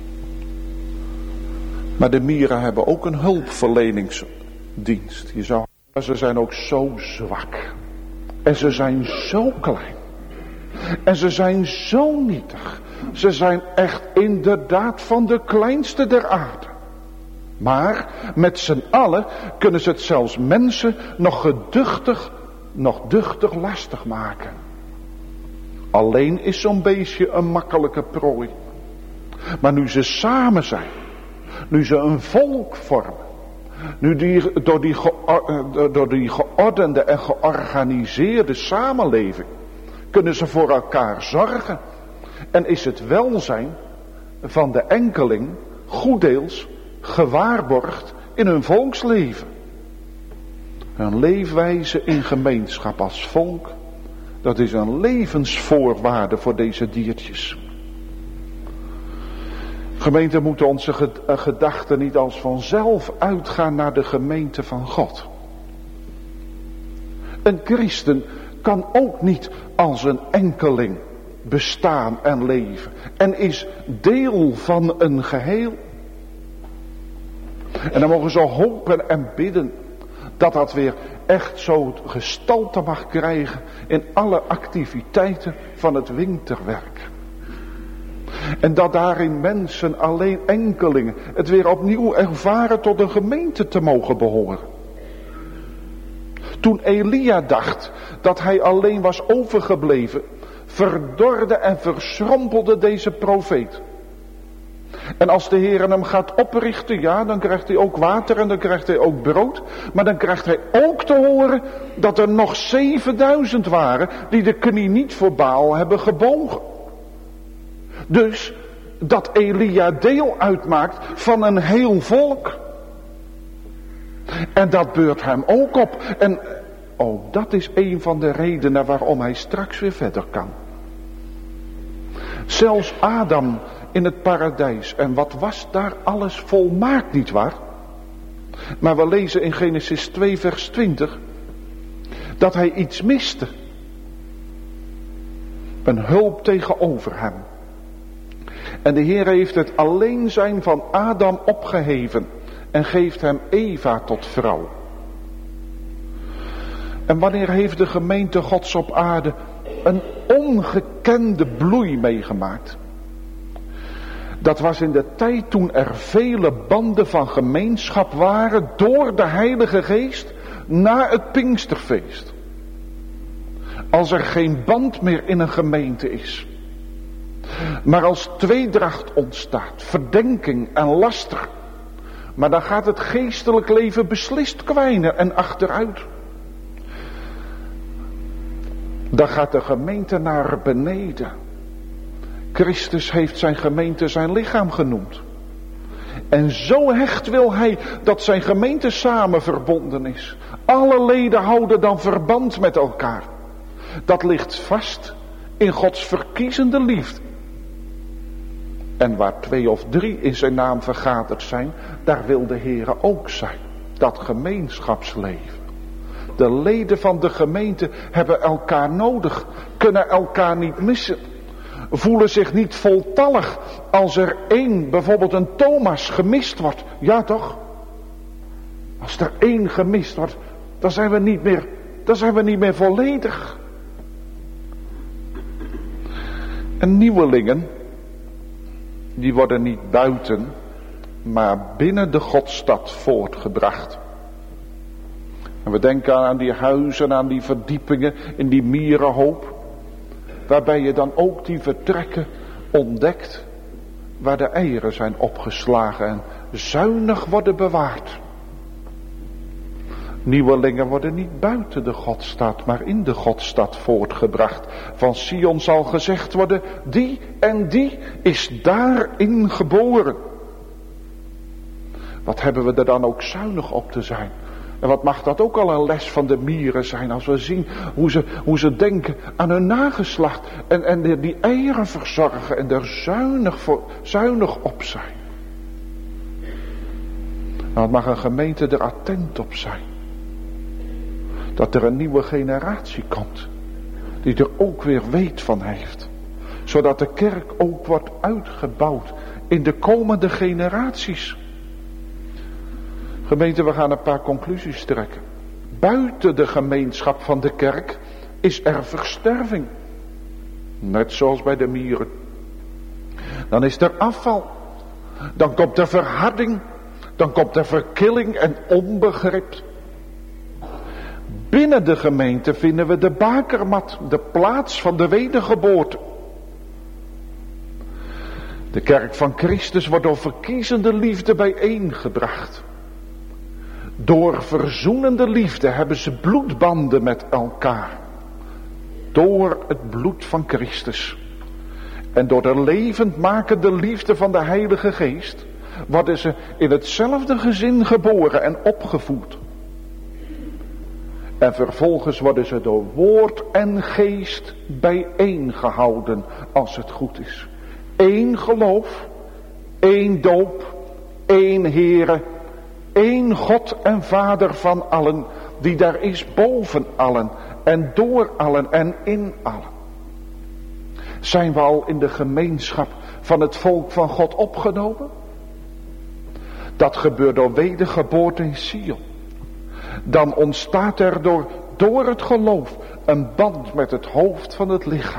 Maar de mieren hebben ook een hulpverleningsdienst. Maar ze zijn ook zo zwak. En ze zijn zo klein. En ze zijn zo nietig. Ze zijn echt inderdaad van de kleinste der aarde. Maar met z'n allen kunnen ze het zelfs mensen nog duchtig lastig maken. Alleen is zo'n beestje een makkelijke prooi. Maar nu ze samen zijn, nu ze een volk vormen, nu door die geordende en georganiseerde samenleving, kunnen ze voor elkaar zorgen. En is het welzijn van de enkeling goeddeels gewaarborgd in hun volksleven. Hun leefwijze in gemeenschap als volk, dat is een levensvoorwaarde voor deze diertjes. Gemeente, moeten onze gedachten niet als vanzelf uitgaan naar de gemeente van God. Een christen kan ook niet als een enkeling bestaan en leven. En is deel van een geheel. En dan mogen we zo hopen en bidden dat dat weer echt zo gestalte mag krijgen in alle activiteiten van het winterwerk. En dat daarin mensen, alleen enkelingen, het weer opnieuw ervaren tot een gemeente te mogen behoren. Toen Elia dacht dat hij alleen was overgebleven, verdorde en verschrompelde deze profeet. En als de Heer hem gaat oprichten, ja, dan krijgt hij ook water en dan krijgt hij ook brood. Maar dan krijgt hij ook te horen dat er nog 7000 waren die de knie niet voor Baal hebben gebogen. Dus dat Elia deel uitmaakt van een heel volk. En dat beurt hem ook op. En ook dat is een van de redenen waarom hij straks weer verder kan. Zelfs Adam in het paradijs. En wat was daar alles volmaakt, nietwaar? Maar we lezen in Genesis 2 vers 20 dat hij iets miste. Een hulp tegenover hem. En de Heer heeft het alleenzijn van Adam opgeheven en geeft hem Eva tot vrouw. En wanneer heeft de gemeente Gods op aarde een ongekende bloei meegemaakt? Dat was in de tijd toen er vele banden van gemeenschap waren door de Heilige Geest na het Pinksterfeest. Als er geen band meer in een gemeente is, maar als tweedracht ontstaat, verdenking en laster, maar dan gaat het geestelijk leven beslist kwijnen en achteruit. Dan gaat de gemeente naar beneden. Christus heeft zijn gemeente zijn lichaam genoemd. En zo hecht wil hij dat zijn gemeente samen verbonden is. Alle leden houden dan verband met elkaar. Dat ligt vast in Gods verkiezende liefde. En waar 2 of 3 in zijn naam vergaderd zijn, daar wil de Heere ook zijn. Dat gemeenschapsleven. De leden van de gemeente hebben elkaar nodig, kunnen elkaar niet missen. Voelen zich niet voltallig als er één, bijvoorbeeld een Thomas, gemist wordt. Ja toch? Als er één gemist wordt, dan zijn we niet meer volledig. En nieuwelingen, die worden niet buiten, maar binnen de Godstad voortgebracht. En we denken aan die huizen, aan die verdiepingen in die mierenhoop. Waarbij je dan ook die vertrekken ontdekt waar de eieren zijn opgeslagen en zuinig worden bewaard. Nieuwelingen worden niet buiten de Godstad, maar in de Godstad voortgebracht. Van Sion zal gezegd worden, die en die is daarin geboren. Wat hebben we er dan ook zuinig op te zijn. En wat mag dat ook al een les van de mieren zijn, als we zien hoe ze denken aan hun nageslacht. En die eieren verzorgen en er zuinig op zijn. Nou, wat mag een gemeente er attent op zijn. Dat er een nieuwe generatie komt. Die er ook weer weet van heeft. Zodat de kerk ook wordt uitgebouwd in de komende generaties. Gemeente, we gaan een paar conclusies trekken. Buiten de gemeenschap van de kerk is er versterving. Net zoals bij de mieren. Dan is er afval. Dan komt er verharding. Dan komt er verkilling en onbegrip. Binnen de gemeente vinden we de bakermat, de plaats van de wedergeboorte. De kerk van Christus wordt door verkiezende liefde bijeengebracht. Door verzoenende liefde hebben ze bloedbanden met elkaar. Door het bloed van Christus. En door de levendmakende liefde van de Heilige Geest worden ze in hetzelfde gezin geboren en opgevoed. En vervolgens worden ze door woord en geest bijeengehouden als het goed is. 1 geloof, 1 doop, 1 Heere, 1 God en Vader van allen, die daar is boven allen en door allen en in allen. Zijn we al in de gemeenschap van het volk van God opgenomen? Dat gebeurt door wedergeboorte in Sion. Dan ontstaat er door het geloof een band met het hoofd van het lichaam.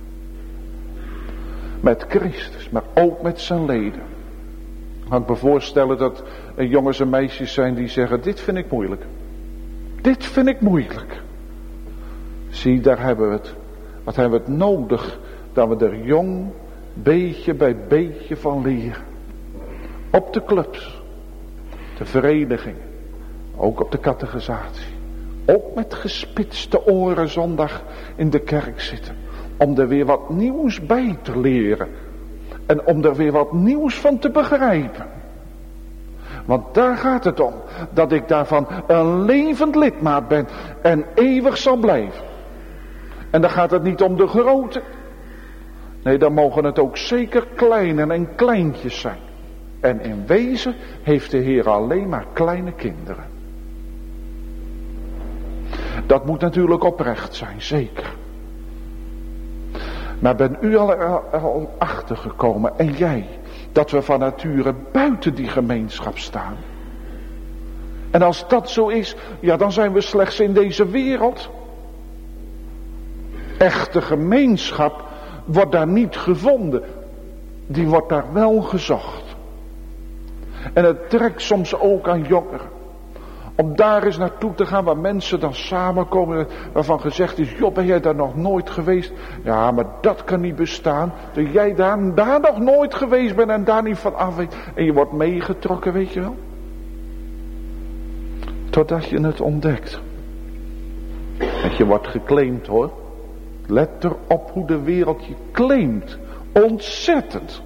Met Christus, maar ook met zijn leden. Kan ik me voorstellen dat er jongens en meisjes zijn die zeggen, dit vind ik moeilijk. Dit vind ik moeilijk. Zie, daar hebben we het. Wat hebben we het nodig dat we er jong, beetje bij beetje van leren. Op de clubs, de verenigingen, ook op de catechisatie. Ook met gespitste oren zondag in de kerk zitten. Om er weer wat nieuws bij te leren. En om er weer wat nieuws van te begrijpen. Want daar gaat het om. Dat ik daarvan een levend lidmaat ben. En eeuwig zal blijven. En dan gaat het niet om de grote. Nee, dan mogen het ook zeker kleinen en kleintjes zijn. En in wezen heeft de Heer alleen maar kleine kinderen. Dat moet natuurlijk oprecht zijn, zeker. Maar ben u al achtergekomen, en jij, dat we van nature buiten die gemeenschap staan? En als dat zo is, ja, dan zijn we slechts in deze wereld. Echte gemeenschap wordt daar niet gevonden. Die wordt daar wel gezocht. En het trekt soms ook aan jongeren. Om daar eens naartoe te gaan waar mensen dan samenkomen. Waarvan gezegd is, joh, ben jij daar nog nooit geweest? Ja, maar dat kan niet bestaan. Dat jij daar nog nooit geweest bent en daar niet van af weet. En je wordt meegetrokken, weet je wel. Totdat je het ontdekt. Dat je wordt geclaimd, hoor. Let erop hoe de wereld je claimt. Ontzettend.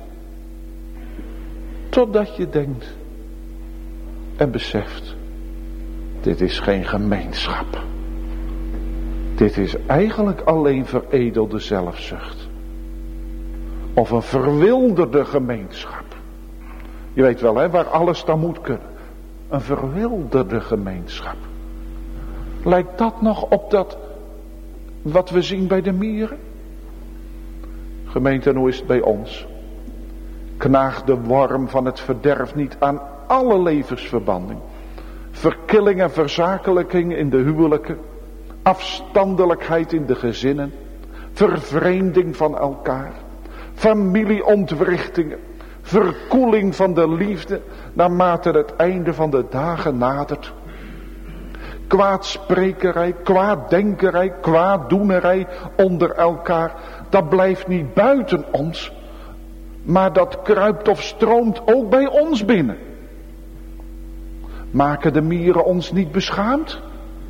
Totdat je denkt en beseft. Dit is geen gemeenschap. Dit is eigenlijk alleen veredelde zelfzucht. Of een verwilderde gemeenschap. Je weet wel, hè, waar alles dan moet kunnen. Een verwilderde gemeenschap. Lijkt dat nog op dat wat we zien bij de mieren? Gemeente, en hoe is het bij ons? Knaagt de worm van het verderf niet aan alle levensverbanding? Verkilling en verzakelijking in de huwelijken. Afstandelijkheid in de gezinnen. Vervreemding van elkaar. Familieontwrichtingen. Verkoeling van de liefde naarmate het einde van de dagen nadert. Kwaadsprekerij, kwaaddenkerij, kwaaddoenerij onder elkaar. Dat blijft niet buiten ons. Maar dat kruipt of stroomt ook bij ons binnen. Maken de mieren ons niet beschaamd?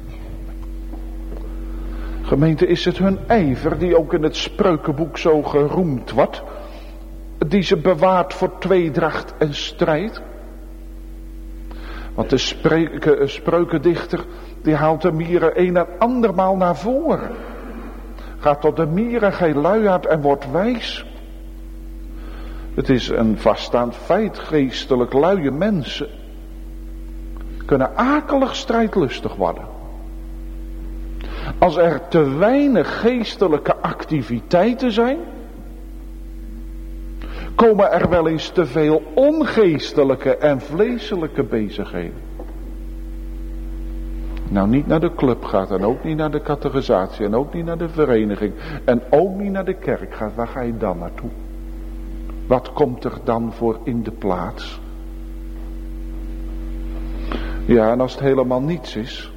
Gemeente, is het hun ijver die ook in het spreukenboek zo geroemd wordt? Die ze bewaart voor tweedracht en strijd? Want de spreukendichter die haalt de mieren een en andermaal naar voren. Gaat tot de mieren, gij luiaard, en wordt wijs. Het is een vaststaand feit, geestelijk luie mensen kunnen akelig strijdlustig worden. Als er te weinig geestelijke activiteiten zijn, komen er wel eens te veel ongeestelijke en vleeselijke bezigheden. Nou, niet naar de club gaat en ook niet naar de catechisatie en ook niet naar de vereniging en ook niet naar de kerk gaat. Waar ga je dan naartoe? Wat komt er dan voor in de plaats? Ja, en als het helemaal niets is,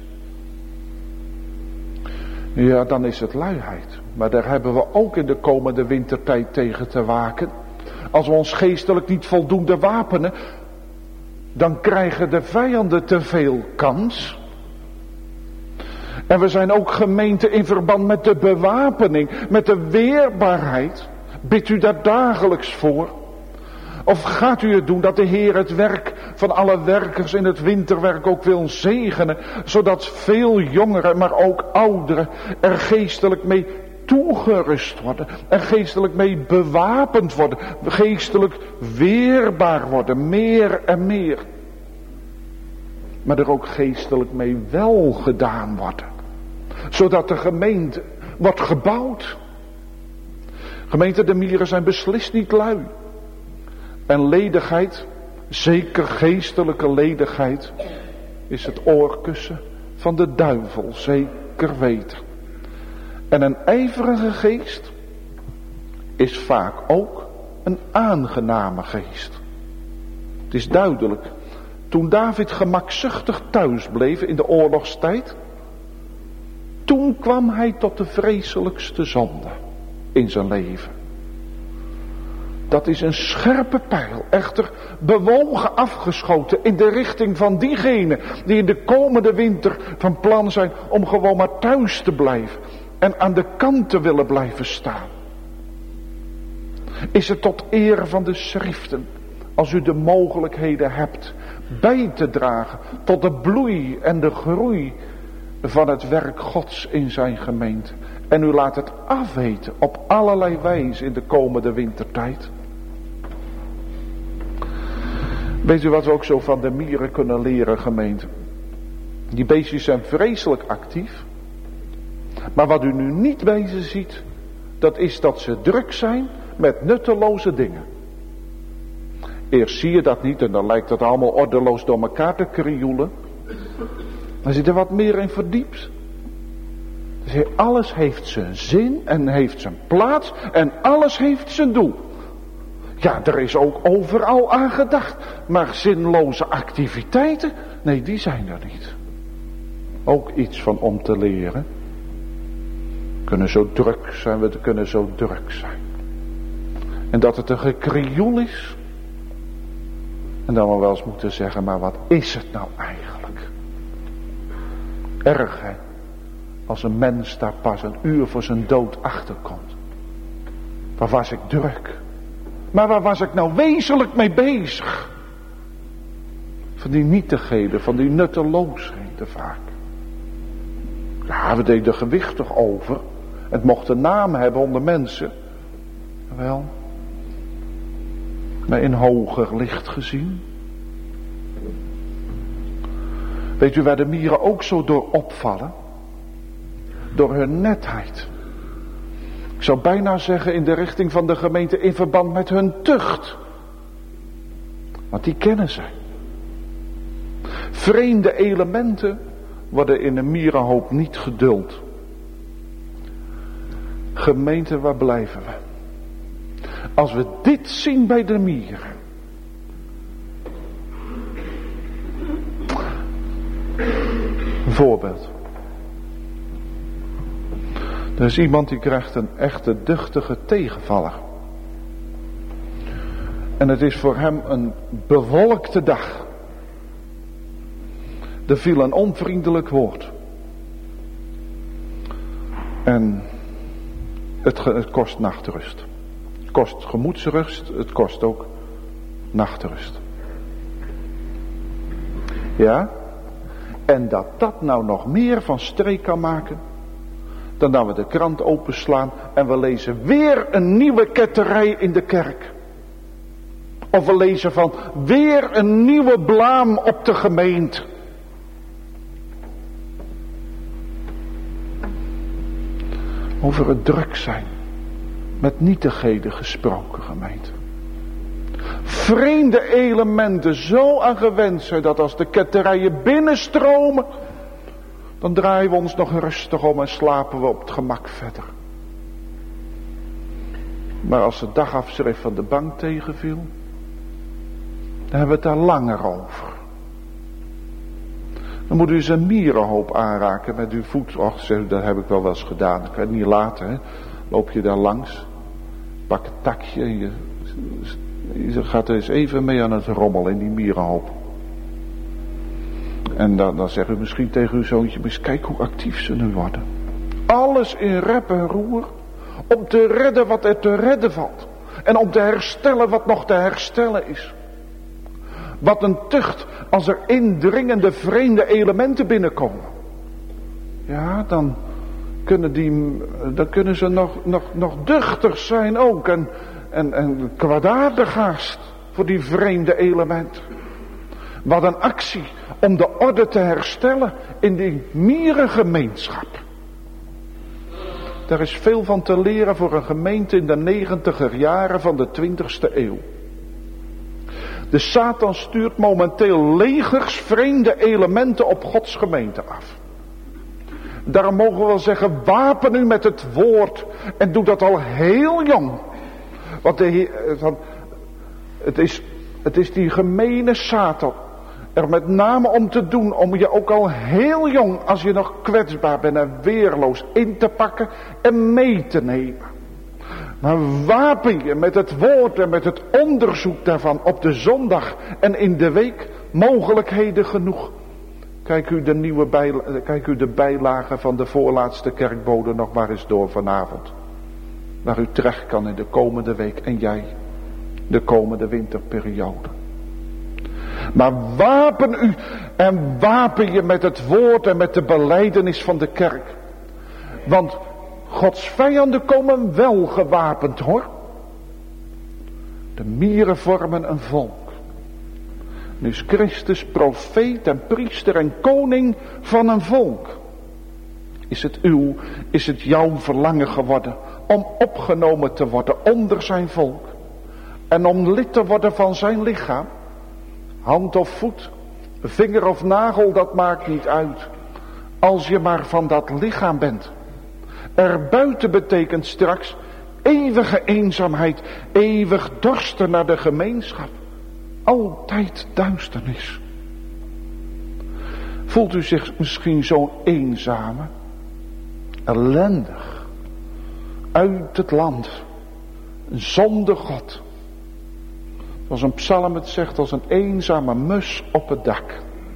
ja, dan is het luiheid. Maar daar hebben we ook in de komende wintertijd tegen te waken. Als we ons geestelijk niet voldoende wapenen, dan krijgen de vijanden te veel kans. En we zijn ook gemeente in verband met de bewapening, met de weerbaarheid. Bidt u daar dagelijks voor? Of gaat u het doen dat de Heer het werk van alle werkers in het winterwerk ook wil zegenen, zodat veel jongeren, maar ook ouderen er geestelijk mee toegerust worden, er geestelijk mee bewapend worden, geestelijk weerbaar worden, meer en meer. Maar er ook geestelijk mee wel gedaan worden, zodat de gemeente wordt gebouwd. Gemeente, de mieren zijn beslist niet lui. En ledigheid, zeker geestelijke ledigheid, is het oorkussen van de duivel, zeker weten. En een ijverige geest is vaak ook een aangename geest. Het is duidelijk, toen David gemakzuchtig thuis bleef in de oorlogstijd, toen kwam hij tot de vreselijkste zonde in zijn leven. Dat is een scherpe pijl, echter bewogen afgeschoten in de richting van diegenen die in de komende winter van plan zijn om gewoon maar thuis te blijven en aan de kant te willen blijven staan. Is het tot eer van de schriften, als u de mogelijkheden hebt, bij te dragen tot de bloei en de groei van het werk Gods in zijn gemeente. En u laat het afweten op allerlei wijze in de komende wintertijd. Weet u wat we ook zo van de mieren kunnen leren, gemeente? Die beestjes zijn vreselijk actief. Maar wat u nu niet bij ze ziet, Dat is dat ze druk zijn met nutteloze dingen. Eerst zie je dat niet en dan lijkt het allemaal ordeloos door elkaar te krioelen. Maar als je er wat meer in verdiept. Dus alles heeft zijn zin en heeft zijn plaats en alles heeft zijn doel. Ja, er is ook overal aan gedacht. Maar zinloze activiteiten, nee, die zijn er niet. Ook iets van om te leren. We kunnen zo druk zijn, we kunnen zo druk zijn. En dat het een gekrioel is. En dan we wel eens moeten zeggen, maar wat is het nou eigenlijk? Erg, hè? Als een mens daar pas een uur voor zijn dood achterkomt. Waar was ik druk? Maar waar was ik nou wezenlijk mee bezig? Van die nietigheden, van die nutteloosheden vaak. Ja, we deden gewichtig over. Het mocht een naam hebben onder mensen. Wel, maar in hoger licht gezien. Weet u waar de mieren ook zo door opvallen? Door hun netheid. Ik zou bijna zeggen in de richting van de gemeente in verband met hun tucht. Want die kennen zij. Vreemde elementen worden in een mierenhoop niet geduld. Gemeente, waar blijven we? Als we dit zien bij de mieren. Een voorbeeld. Er is iemand die krijgt een echte duchtige tegenvaller. En het is voor hem een bewolkte dag. Er viel een onvriendelijk woord. En het kost nachtrust. Het kost gemoedsrust, het kost ook nachtrust. Ja? En dat nou nog meer van streek kan maken dan dat we de krant openslaan en we lezen weer een nieuwe ketterij in de kerk. Of we lezen van weer een nieuwe blaam op de gemeente. Over het druk zijn. Met nietigheden gesproken, gemeente. Vreemde elementen zo aan gewend zijn dat als de ketterijen binnenstromen, dan draaien we ons nog rustig om en slapen we op het gemak verder. Maar als het dagafschrift van de bank tegenviel, dan hebben we het daar langer over. Dan moet u eens een mierenhoop aanraken met uw voet. Och, dat heb ik wel eens gedaan. Ik kan het niet laten, hè. Loop je daar langs, pak een takje en je gaat er eens even mee aan het rommelen in die mierenhoop. En dan zegt u misschien tegen uw zoontje, maar eens kijk hoe actief ze nu worden. Alles in rep en roer, om te redden wat er te redden valt. En om te herstellen wat nog te herstellen is. Wat een tucht als er indringende vreemde elementen binnenkomen. Ja, dan kunnen ze nog duchtig zijn ook. En kwaadaardig haast voor die vreemde elementen. Wat een actie om de orde te herstellen in die mierengemeenschap. Daar is veel van te leren voor een gemeente in de 90er jaren van de 20e eeuw. De Satan stuurt momenteel legers vreemde elementen op Gods gemeente af. Daarom mogen we wel zeggen, wapen u met het woord en doe dat al heel jong. Want het is die gemene Satan er met name om te doen, om je ook al heel jong, als je nog kwetsbaar bent en weerloos, in te pakken en mee te nemen. Maar wapen je met het woord en met het onderzoek daarvan op de zondag en in de week, mogelijkheden genoeg. Kijk u de bijlage van de voorlaatste kerkbode nog maar eens door vanavond. Waar u terecht kan in de komende week en jij de komende winterperiode. Maar wapen u en wapen je met het woord en met de belijdenis van de kerk. Want Gods vijanden komen wel gewapend, hoor. De mieren vormen een volk. Nu is Christus profeet en priester en koning van een volk. Is het jouw verlangen geworden om opgenomen te worden onder zijn volk. En om lid te worden van zijn lichaam. Hand of voet, vinger of nagel, dat maakt niet uit. Als je maar van dat lichaam bent. Erbuiten betekent straks eeuwige eenzaamheid, eeuwig dorsten naar de gemeenschap. Altijd duisternis. Voelt u zich misschien zo'n eenzame, ellendig, uit het land, zonder God. Zoals een psalm het zegt, als een eenzame mus op het dak.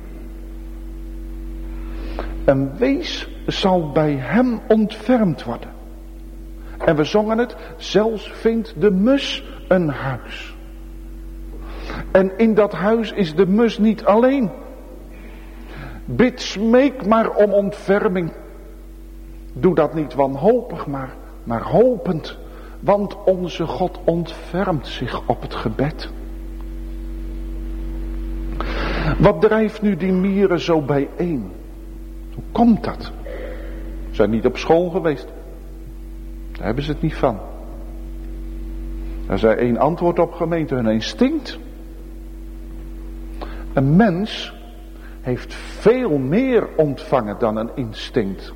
Een wees zal bij hem ontfermd worden. En we zongen het, zelfs vindt de mus een huis. En in dat huis is de mus niet alleen. Bid, smeek maar om ontferming. Doe dat niet wanhopig, maar hopend. Want onze God ontfermt zich op het gebed. Wat drijft nu die mieren zo bijeen? Hoe komt dat? Ze zijn niet op school geweest. Daar hebben ze het niet van. Daar is één antwoord op, gemeente, hun instinct. Een mens heeft veel meer ontvangen dan een instinct.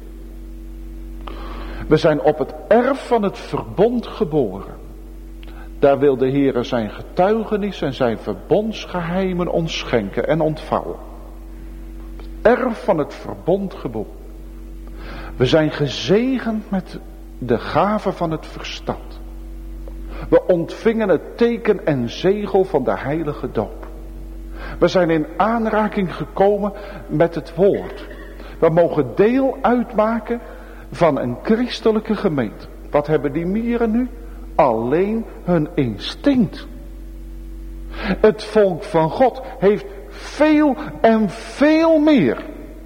We zijn op het erf van het verbond geboren. Daar wil de Heere zijn getuigenis en zijn verbondsgeheimen ons schenken en ontvouwen. Het erf van het verbond geboren. We zijn gezegend met de gave van het verstand. We ontvingen het teken en zegel van de heilige doop. We zijn in aanraking gekomen met het woord. We mogen deel uitmaken van een christelijke gemeente. Wat hebben die mieren nu? Alleen hun instinct. Het volk van God heeft veel en veel meer.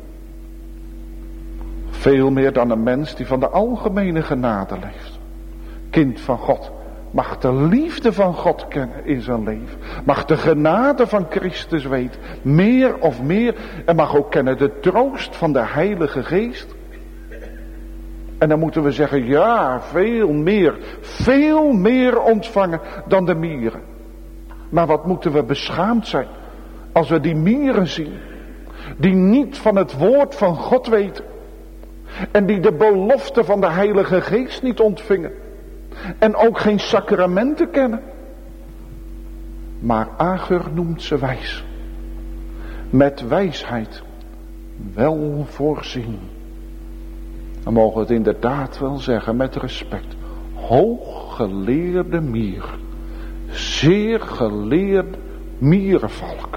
Veel meer dan een mens die van de algemene genade leeft. Kind van God mag de liefde van God kennen in zijn leven. Mag de genade van Christus weten. Meer of meer. En mag ook kennen de troost van de Heilige Geest. En dan moeten we zeggen, ja, veel meer ontvangen dan de mieren. Maar wat moeten we beschaamd zijn als we die mieren zien, die niet van het woord van God weten. En die de belofte van de Heilige Geest niet ontvingen. En ook geen sacramenten kennen. Maar Agur noemt ze wijs. Met wijsheid wel voorzien. Dan mogen we het inderdaad wel zeggen met respect. Hooggeleerde mier. Zeer geleerd mierenvolk.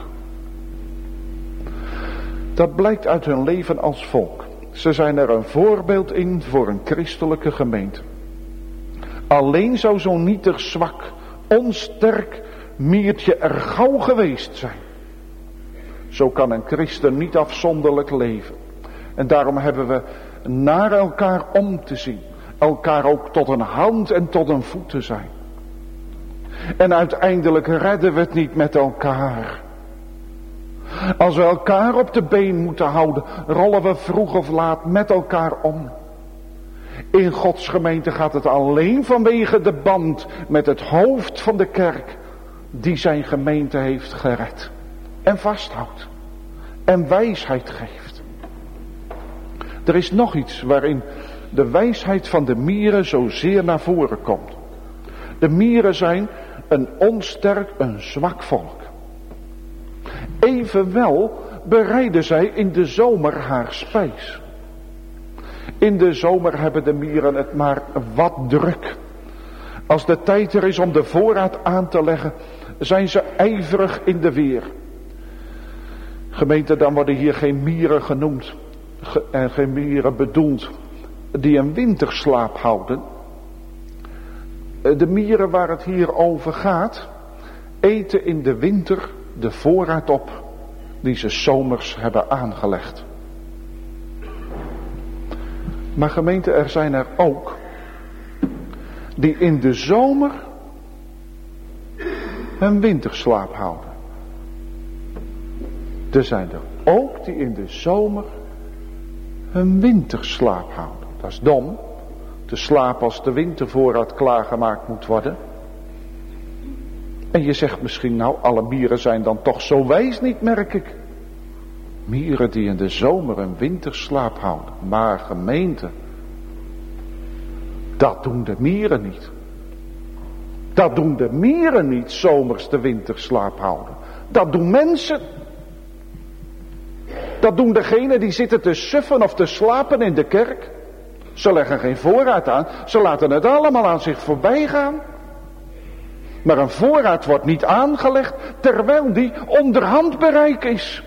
Dat blijkt uit hun leven als volk. Ze zijn er een voorbeeld in voor een christelijke gemeente. Alleen zou zo'n nietig, zwak, onsterk miertje er gauw geweest zijn. Zo kan een christen niet afzonderlijk leven. En daarom hebben we naar elkaar om te zien. Elkaar ook tot een hand en tot een voet te zijn. En uiteindelijk redden we het niet met elkaar. Als we elkaar op de been moeten houden, rollen we vroeg of laat met elkaar om. In Gods gemeente gaat het alleen vanwege de band met het hoofd van de kerk, die zijn gemeente heeft gered. En vasthoudt. En wijsheid geeft. Er is nog iets waarin de wijsheid van de mieren zo zeer naar voren komt. De mieren zijn een onsterk, een zwak volk. Evenwel bereiden zij in de zomer haar spijs. In de zomer hebben de mieren het maar wat druk. Als de tijd er is om de voorraad aan te leggen, zijn ze ijverig in de weer. Gemeente, dan worden hier geen mieren genoemd en geen mieren bedoeld die een winterslaap houden. De mieren waar het hier over gaat, eten in de winter de voorraad op die ze 's zomers hebben aangelegd. Maar gemeente, er zijn er ook die in de zomer een winterslaap houden. Er zijn er ook die in de zomer een winterslaap houden. Dat is dom, te slapen als de wintervoorraad klaargemaakt moet worden. En je zegt misschien, nou, alle mieren zijn dan toch zo wijs niet, merk ik. Mieren die in de zomer een winterslaap houden. Maar gemeente, dat doen de mieren niet. Dat doen de mieren niet, zomers de winterslaap houden. Dat doen mensen. Dat doen degenen die zitten te suffen of te slapen in de kerk. Ze leggen geen voorraad aan, ze laten het allemaal aan zich voorbij gaan. Maar een voorraad wordt niet aangelegd terwijl die onder handbereik is.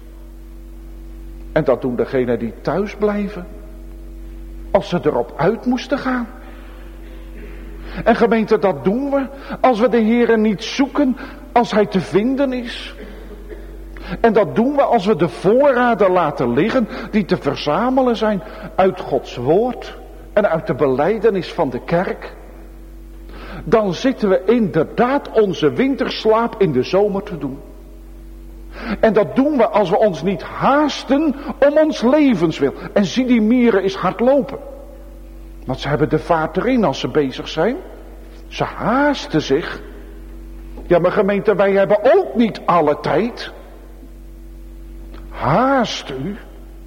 En dat doen degenen die thuis blijven. Als ze erop uit moesten gaan. En gemeente, dat doen we als we de Heere niet zoeken als Hij te vinden is. En dat doen we als we de voorraden laten liggen die te verzamelen zijn uit Gods woord en uit de belijdenis van de kerk. Dan zitten we inderdaad onze winterslaap in de zomer te doen. En dat doen we als we ons niet haasten om ons levenswil. En zie, die mieren is hard lopen. Want ze hebben de vaart erin als ze bezig zijn. Ze haasten zich. Ja, maar gemeente, wij hebben ook niet alle tijd. Haast u.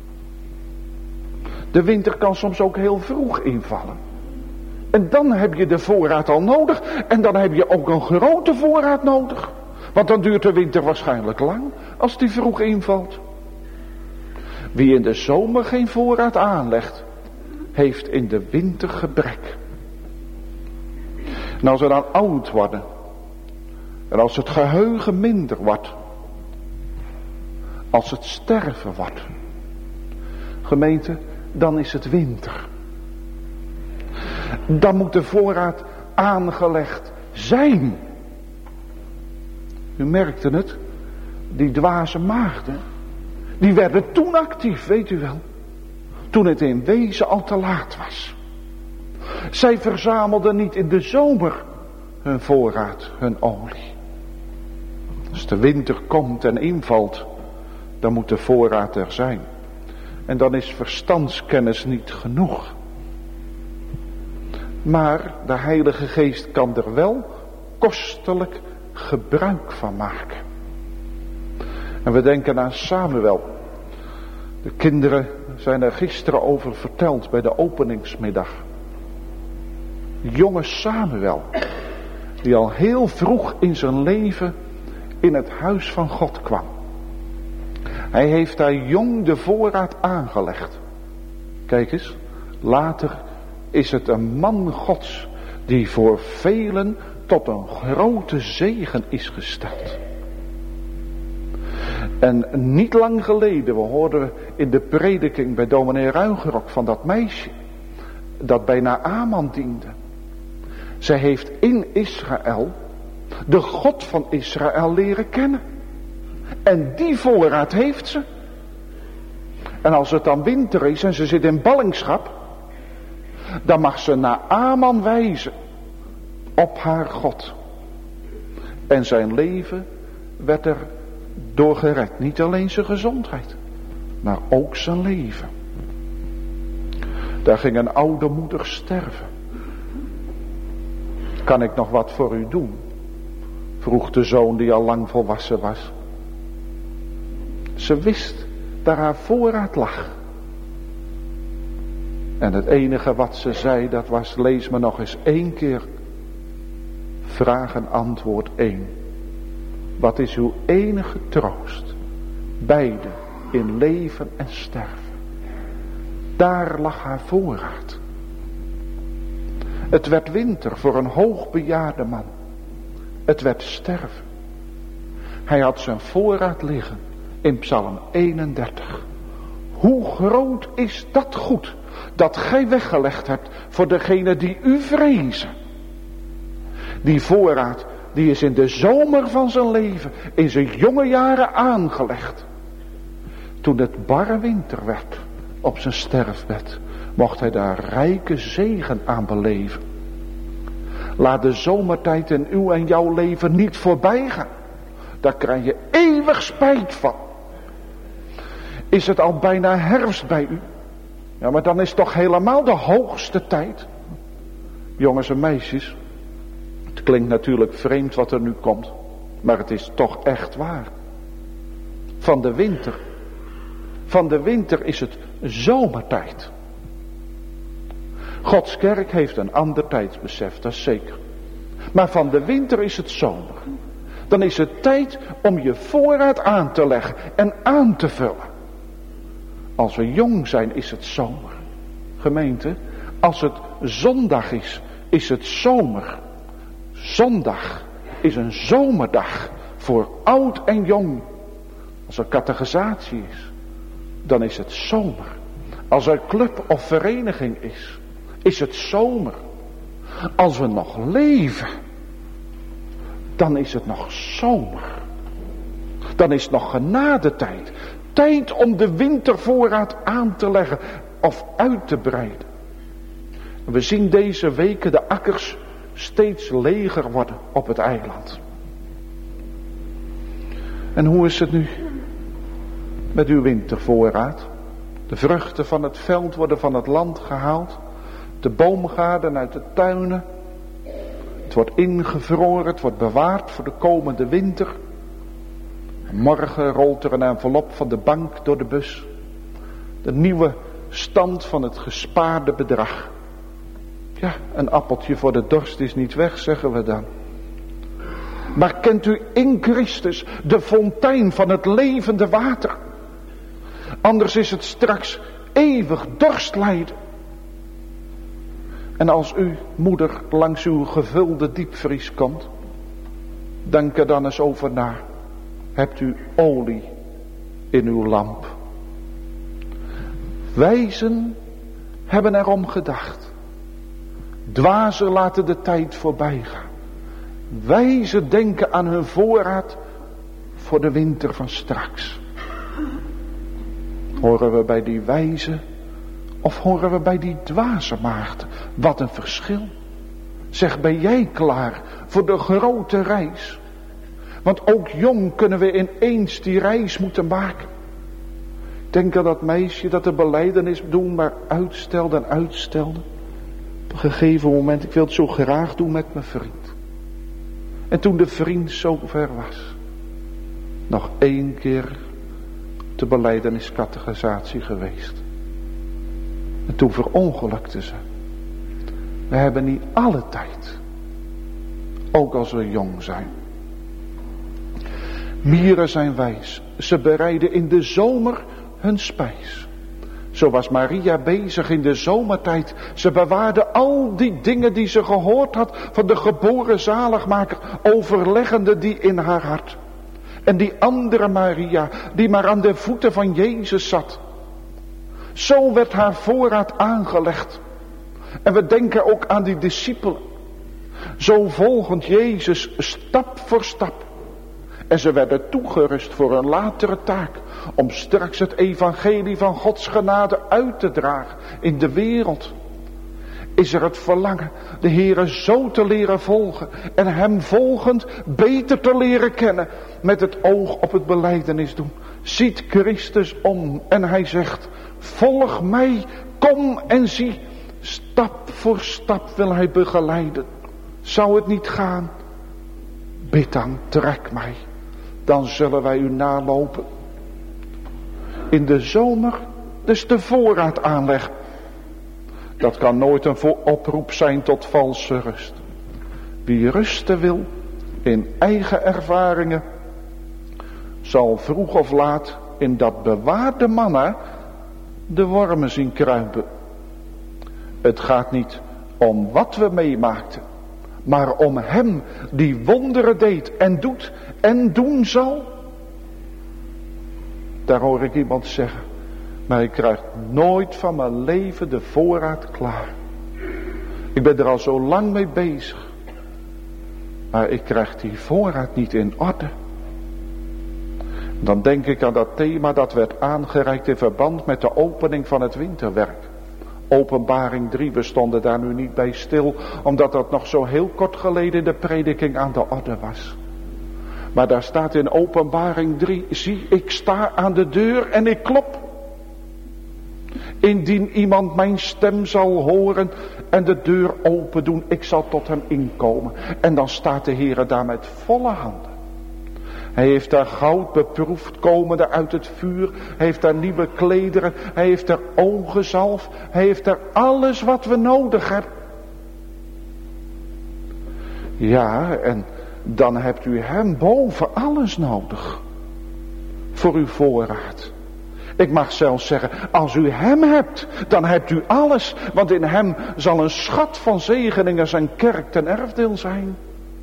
De winter kan soms ook heel vroeg invallen. En dan heb je de voorraad al nodig. En dan heb je ook een grote voorraad nodig. Want dan duurt de winter waarschijnlijk lang als die vroeg invalt. Wie in de zomer geen voorraad aanlegt, heeft in de winter gebrek. En als we dan oud worden, en als het geheugen minder wordt, als het sterven wordt, gemeente, dan is het winter. Dan moet de voorraad aangelegd zijn. U merkte het, die dwaze maagden, die werden toen actief, weet u wel. Toen het in wezen al te laat was. Zij verzamelden niet in de zomer hun voorraad, hun olie. Als de winter komt en invalt, dan moet de voorraad er zijn. En dan is verstandskennis niet genoeg. Maar de Heilige Geest kan er wel kostelijk gebruik van maken. En we denken aan Samuel. De kinderen zijn er gisteren over verteld bij de openingsmiddag. Jonge Samuel, die al heel vroeg in zijn leven in het huis van God kwam. Hij heeft daar jong de voorraad aangelegd. Kijk eens, later is het een man Gods die voor velen tot een grote zegen is gesteld. En niet lang geleden, we hoorden in de prediking bij dominee Ruigerok van dat meisje, dat bij Naaman diende. Zij heeft in Israël de God van Israël leren kennen. En die voorraad heeft ze. En als het dan winter is en ze zit in ballingschap, dan mag ze Naaman wijzen op haar God. En zijn leven werd er door gered. Niet alleen zijn gezondheid, maar ook zijn leven. Daar ging een oude moeder sterven. Kan ik nog wat voor u doen? Vroeg de zoon die al lang volwassen was. Ze wist dat haar voorraad lag. En het enige wat ze zei, dat was: lees me nog eens 1 keer. Vraag en antwoord 1. Wat is uw enige troost? Beide in leven en sterven. Daar lag haar voorraad. Het werd winter voor een hoogbejaarde man. Het werd sterven. Hij had zijn voorraad liggen in Psalm 31. Hoe groot is dat goed dat gij weggelegd hebt voor degene die u vrezen. Die voorraad, die is in de zomer van zijn leven, in zijn jonge jaren aangelegd. Toen het barre winter werd op zijn sterfbed, mocht hij daar rijke zegen aan beleven. Laat de zomertijd in uw en jouw leven niet voorbij gaan. Daar krijg je eeuwig spijt van. Is het al bijna herfst bij u? Ja, maar dan is toch helemaal de hoogste tijd. Jongens en meisjes, het klinkt natuurlijk vreemd wat er nu komt, maar het is toch echt waar. Van de winter is het zomertijd. Gods kerk heeft een ander tijdsbesef, dat is zeker. Maar van de winter is het zomer. Dan is het tijd om je voorraad aan te leggen en aan te vullen. Als we jong zijn is het zomer. Gemeente, als het zondag is het zomer. Zondag is een zomerdag voor oud en jong. Als er catechisatie dan is het zomer. Als er club of vereniging is het zomer. Als we nog leven, dan is het nog zomer. Dan is het nog genadetijd. Tijd om de wintervoorraad aan te leggen of uit te breiden. We zien deze weken de akkers steeds leger worden op het eiland. En hoe is het nu met uw wintervoorraad? De vruchten van het veld worden van het land gehaald. De boomgaarden uit de tuinen. Het wordt ingevroren, het wordt bewaard voor de komende winter. Morgen rolt er een envelop van de bank door de bus. De nieuwe stand van het gespaarde bedrag. Ja, een appeltje voor de dorst is niet weg, zeggen we dan. Maar kent u in Christus de fontein van het levende water? Anders is het straks eeuwig dorstlijden. En als uw moeder langs uw gevulde diepvries komt, denk er dan eens over na. Hebt u olie in uw lamp? Wijzen hebben erom gedacht. Dwazen laten de tijd voorbij gaan. Wijzen denken aan hun voorraad voor de winter van straks. Horen we bij die wijzen of horen we bij die dwaze maagd? Wat een verschil. Zeg, ben jij klaar voor de grote reis? Want ook jong kunnen we ineens die reis moeten maken. Denk aan dat meisje dat de belijdenis doen maar uitstelde en uitstelde. Op een gegeven moment, ik wil het zo graag doen met mijn vriend. En toen de vriend zo ver was, nog 1 keer de belijdeniscatechisatie geweest. En toen verongelukte ze. We hebben niet alle tijd. Ook als we jong zijn. Mieren zijn wijs. Ze bereiden in de zomer hun spijs. Zo was Maria bezig in de zomertijd. Ze bewaarde al die dingen die ze gehoord had van de geboren zaligmaker, overleggende die in haar hart. En die andere Maria, die maar aan de voeten van Jezus zat. Zo werd haar voorraad aangelegd. En we denken ook aan die discipelen. Zo volgend Jezus stap voor stap. En ze werden toegerust voor een latere taak. Om straks het evangelie van Gods genade uit te dragen in de wereld. Is er het verlangen de Heere zo te leren volgen. En hem volgend beter te leren kennen. Met het oog op het belijdenis doen. Ziet Christus om en hij zegt. Volg mij, kom en zie. Stap voor stap wil hij begeleiden. Zou het niet gaan? Bid dan, trek mij. Dan zullen wij u nalopen. In de zomer dus de voorraad aanleggen. Dat kan nooit een oproep zijn tot valse rust. Wie rusten wil in eigen ervaringen, zal vroeg of laat in dat bewaarde manna de wormen zien kruipen. Het gaat niet om wat we meemaakten, maar om hem die wonderen deed en doet en doen zal. Daar hoor ik iemand zeggen, maar ik krijg nooit van mijn leven de voorraad klaar. Ik ben er al zo lang mee bezig, maar ik krijg die voorraad niet in orde. Dan denk ik aan dat thema dat werd aangereikt in verband met de opening van het winterwerk. Openbaring 3, we stonden daar nu niet bij stil, omdat dat nog zo heel kort geleden in de prediking aan de orde was. Maar daar staat in Openbaring 3, zie, ik sta aan de deur en ik klop. Indien iemand mijn stem zal horen en de deur open doen, ik zal tot hem inkomen. En dan staat de Heere daar met volle handen. Hij heeft daar goud beproefd komende uit het vuur. Hij heeft daar nieuwe klederen. Hij heeft daar ogenzalf. Hij heeft daar alles wat we nodig hebben. Ja, en dan hebt u hem boven alles nodig. Voor uw voorraad. Ik mag zelfs zeggen, als u hem hebt, dan hebt u alles. Want in hem zal een schat van zegeningen zijn kerk ten erfdeel zijn.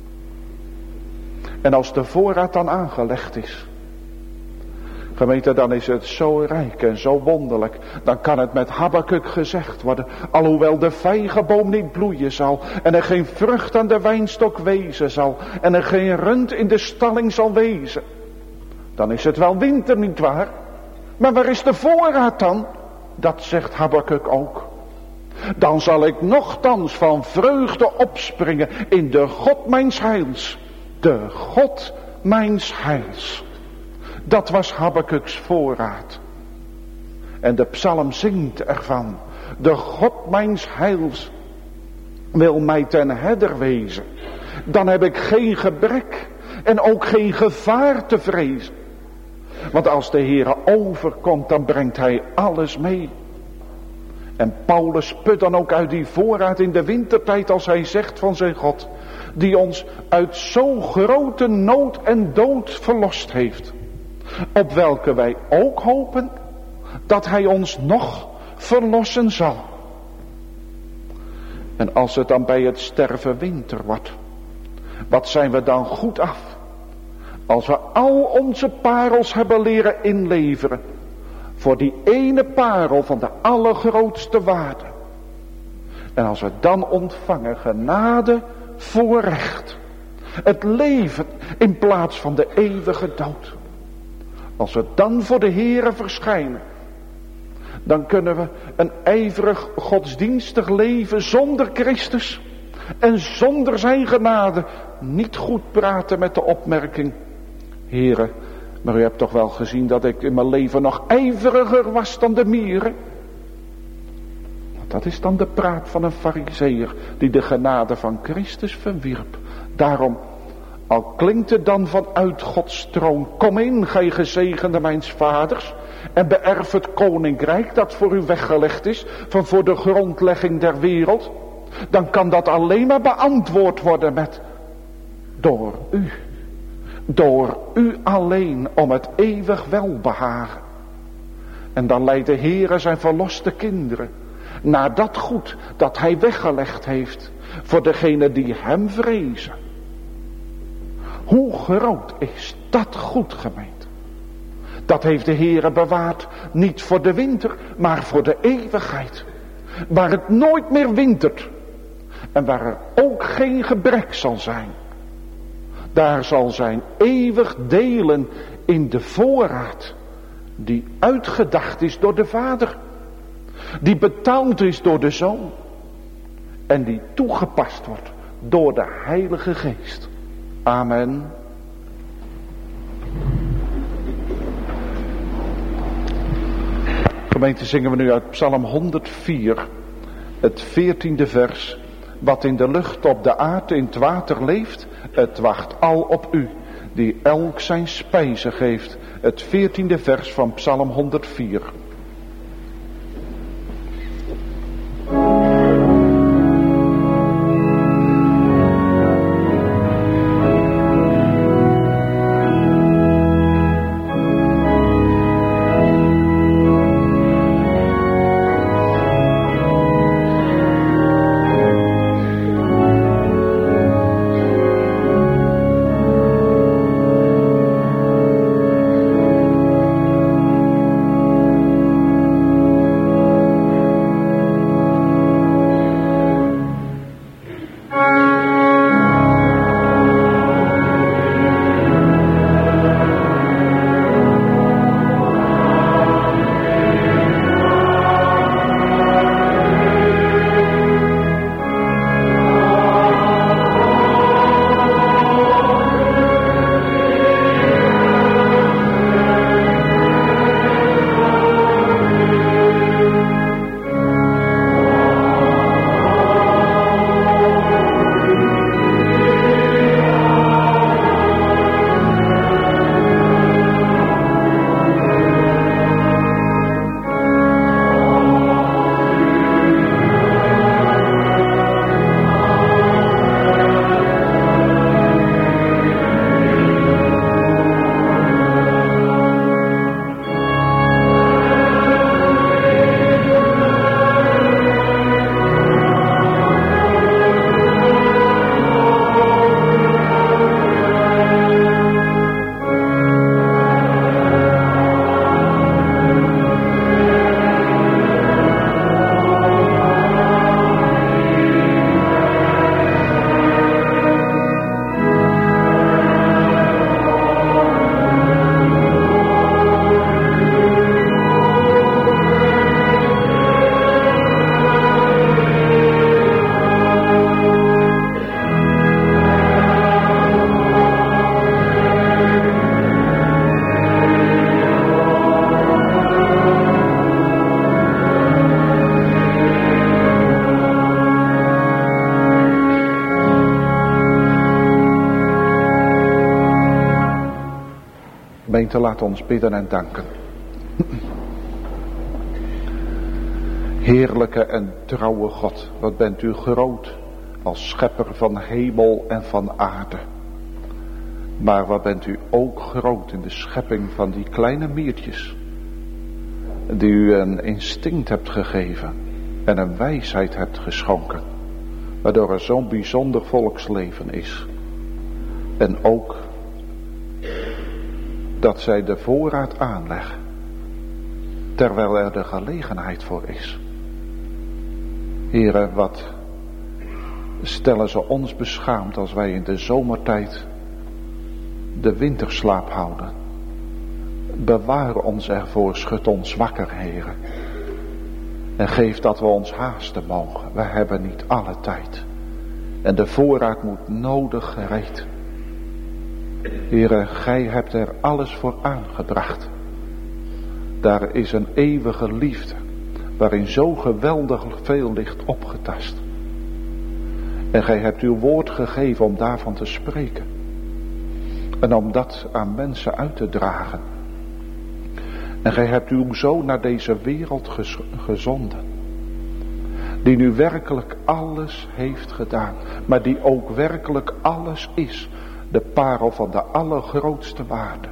En als de voorraad dan aangelegd is, gemeente, dan is het zo rijk en zo wonderlijk. Dan kan het met Habakuk gezegd worden, alhoewel de vijgenboom niet bloeien zal, en er geen vrucht aan de wijnstok wezen zal, en er geen rund in de stalling zal wezen. Dan is het wel winter, nietwaar? Maar waar is de voorraad dan? Dat zegt Habakuk ook. Dan zal ik nochtans van vreugde opspringen in de God mijns heils. De God mijns heils. Dat was Habakuks voorraad. En de psalm zingt ervan. De God mijns heils wil mij ten herder wezen. Dan heb ik geen gebrek en ook geen gevaar te vrezen. Want als de Heere overkomt, dan brengt hij alles mee. En Paulus put dan ook uit die voorraad in de wintertijd als hij zegt van zijn God, die ons uit zo'n grote nood en dood verlost heeft. Op welke wij ook hopen dat hij ons nog verlossen zal. En als het dan bij het sterven winter wordt, wat zijn we dan goed af? Als we al onze parels hebben leren inleveren voor die ene parel van de allergrootste waarde. En als we dan ontvangen genade voor recht. Het leven in plaats van de eeuwige dood. Als we dan voor de Heere verschijnen. Dan kunnen we een ijverig godsdienstig leven zonder Christus. En zonder zijn genade niet goed praten met de opmerking. Heere, maar u hebt toch wel gezien dat ik in mijn leven nog ijveriger was dan de mieren. Dat is dan de praat van een farizeeër die de genade van Christus verwierp. Daarom, al klinkt het dan vanuit Gods troon, kom in, gij gezegende mijns vaders, en beërf het koninkrijk dat voor u weggelegd is, van voor de grondlegging der wereld. Dan kan dat alleen maar beantwoord worden met, door u. Door u alleen om het eeuwig welbehagen. En dan leidt de Heere zijn verloste kinderen naar dat goed dat hij weggelegd heeft voor degenen die hem vrezen. Hoe groot is dat goed, gemeente? Dat heeft de Heere bewaard, niet voor de winter, maar voor de eeuwigheid. Waar het nooit meer wintert en waar er ook geen gebrek zal zijn. Daar zal zijn eeuwig delen in de voorraad die uitgedacht is door de Vader. Die betaald is door de Zoon. En die toegepast wordt door de Heilige Geest. Amen. Gemeente, zingen we nu uit Psalm 104, het 14e vers. Wat in de lucht, op de aarde, in het water leeft, het wacht al op u, die elk zijn spijze geeft. Het 14e vers van Psalm 104. Gemeente, laat ons bidden en danken. Heerlijke en trouwe God, wat bent u groot als schepper van hemel en van aarde. Maar wat bent u ook groot in de schepping van die kleine miertjes, die u een instinct hebt gegeven en een wijsheid hebt geschonken, waardoor er zo'n bijzonder volksleven is. En ook dat zij de voorraad aanleggen, terwijl er de gelegenheid voor is. Heren, wat stellen ze ons beschaamd als wij in de zomertijd de winterslaap houden. Bewaar ons ervoor, schud ons wakker, Heren. En geef dat we ons haasten mogen. Wij hebben niet alle tijd. En de voorraad moet nodig gereed. Heren, gij hebt er alles voor aangebracht. Daar is een eeuwige liefde, waarin zo geweldig veel ligt opgetast. En gij hebt uw woord gegeven om daarvan te spreken. En om dat aan mensen uit te dragen. En gij hebt uw zoon naar deze wereld gezonden. Die nu werkelijk alles heeft gedaan. Maar die ook werkelijk alles is. De parel van de allergrootste waarde.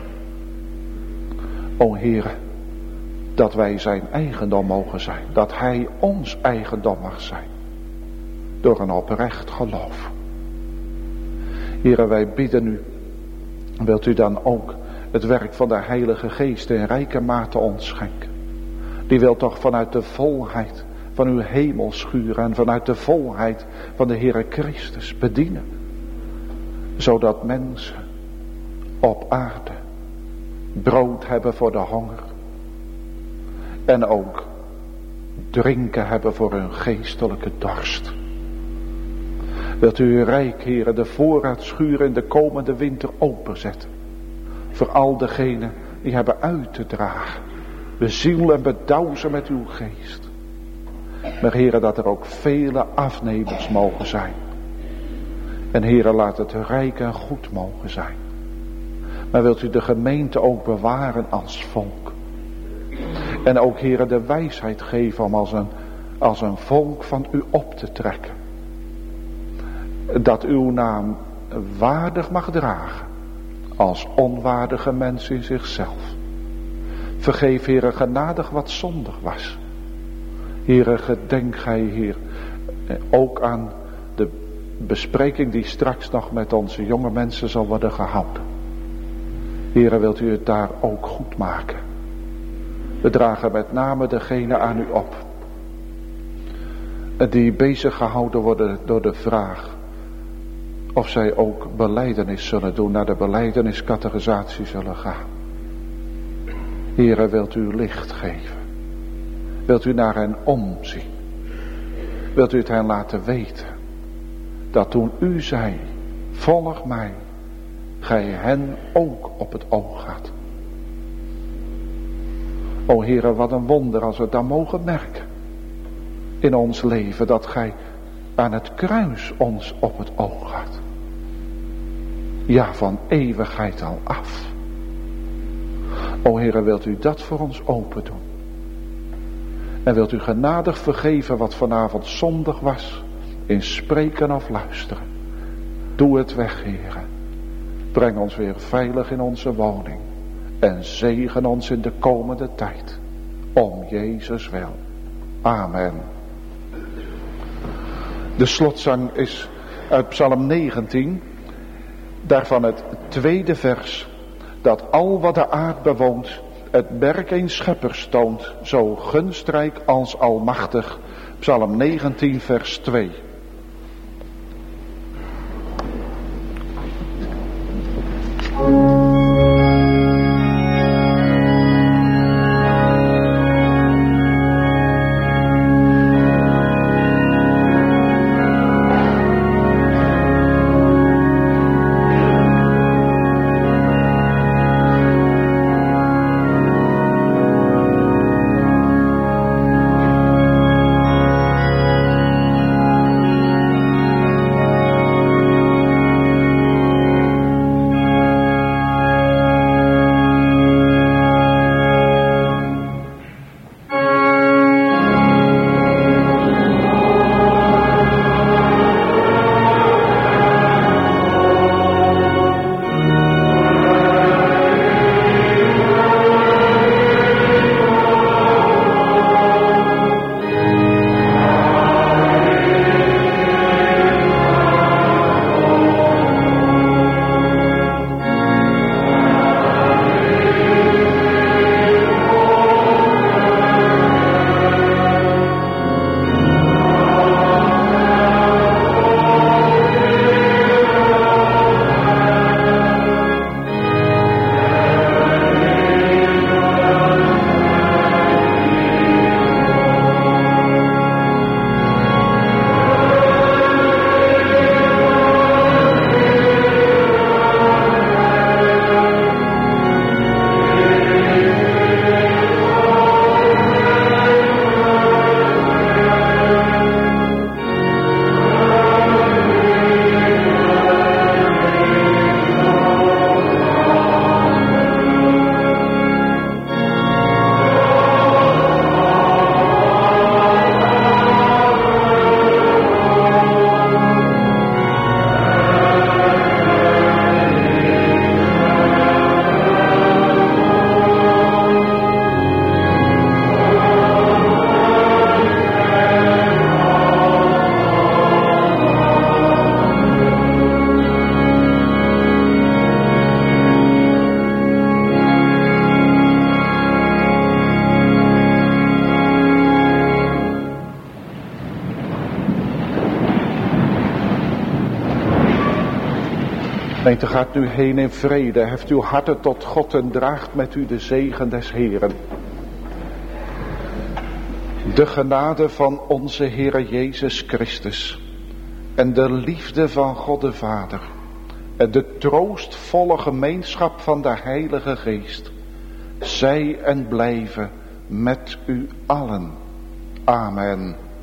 O Heere, dat wij zijn eigendom mogen zijn. Dat hij ons eigendom mag zijn. Door een oprecht geloof. Heere, wij bidden u. Wilt u dan ook het werk van de Heilige Geest in rijke mate ons schenken. Die wil toch vanuit de volheid van uw hemel schuren. En vanuit de volheid van de Heere Christus bedienen. Zodat mensen op aarde brood hebben voor de honger. En ook drinken hebben voor hun geestelijke dorst. Wilt u uw rijk, Heere, de voorraadschuur in de komende winter openzetten. Voor al degenen die hebben uit te dragen. Beziel en bedauw met uw geest. Maar Heere, dat er ook vele afnemers mogen zijn. En Heere, laat het rijk en goed mogen zijn. Maar wilt u de gemeente ook bewaren als volk. En ook Heere, de wijsheid geven om als een volk van u op te trekken. Dat uw naam waardig mag dragen. Als onwaardige mens in zichzelf. Vergeef, Heere, genadig wat zondig was. Heere, gedenk gij, Heer, ook aan de bespreking die straks nog met onze jonge mensen zal worden gehouden. Heere, wilt u het daar ook goed maken. We dragen met name degene aan u op. Die bezig gehouden worden door de vraag of zij ook belijdenis zullen doen, naar de belijdeniscategorisatie zullen gaan. Heere, wilt u licht geven? Wilt u naar hen omzien? Wilt u het hen laten weten? Dat toen u zei, volg mij, gij hen ook op het oog had. O Heere, wat een wonder als we dat mogen merken. In ons leven, dat gij aan het kruis ons op het oog had. Ja, van eeuwigheid al af. O Heere, wilt u dat voor ons open doen? En wilt u genadig vergeven wat vanavond zondig was, in spreken of luisteren? Doe het weg, Heere. Breng ons weer veilig in onze woning. En zegen ons in de komende tijd. Om Jezus wil. Amen. De slotzang is uit Psalm 19. Daarvan het tweede vers. Dat al wat de aard bewoont, het werk eens scheppers toont, zo gunstrijk als almachtig. Psalm 19 vers 2. Gemeente, gaat nu heen in vrede, heft uw harten tot God en draagt met u de zegen des Heeren. De genade van onze Heere Jezus Christus en de liefde van God de Vader en de troostvolle gemeenschap van de Heilige Geest, zij en blijven met u allen. Amen.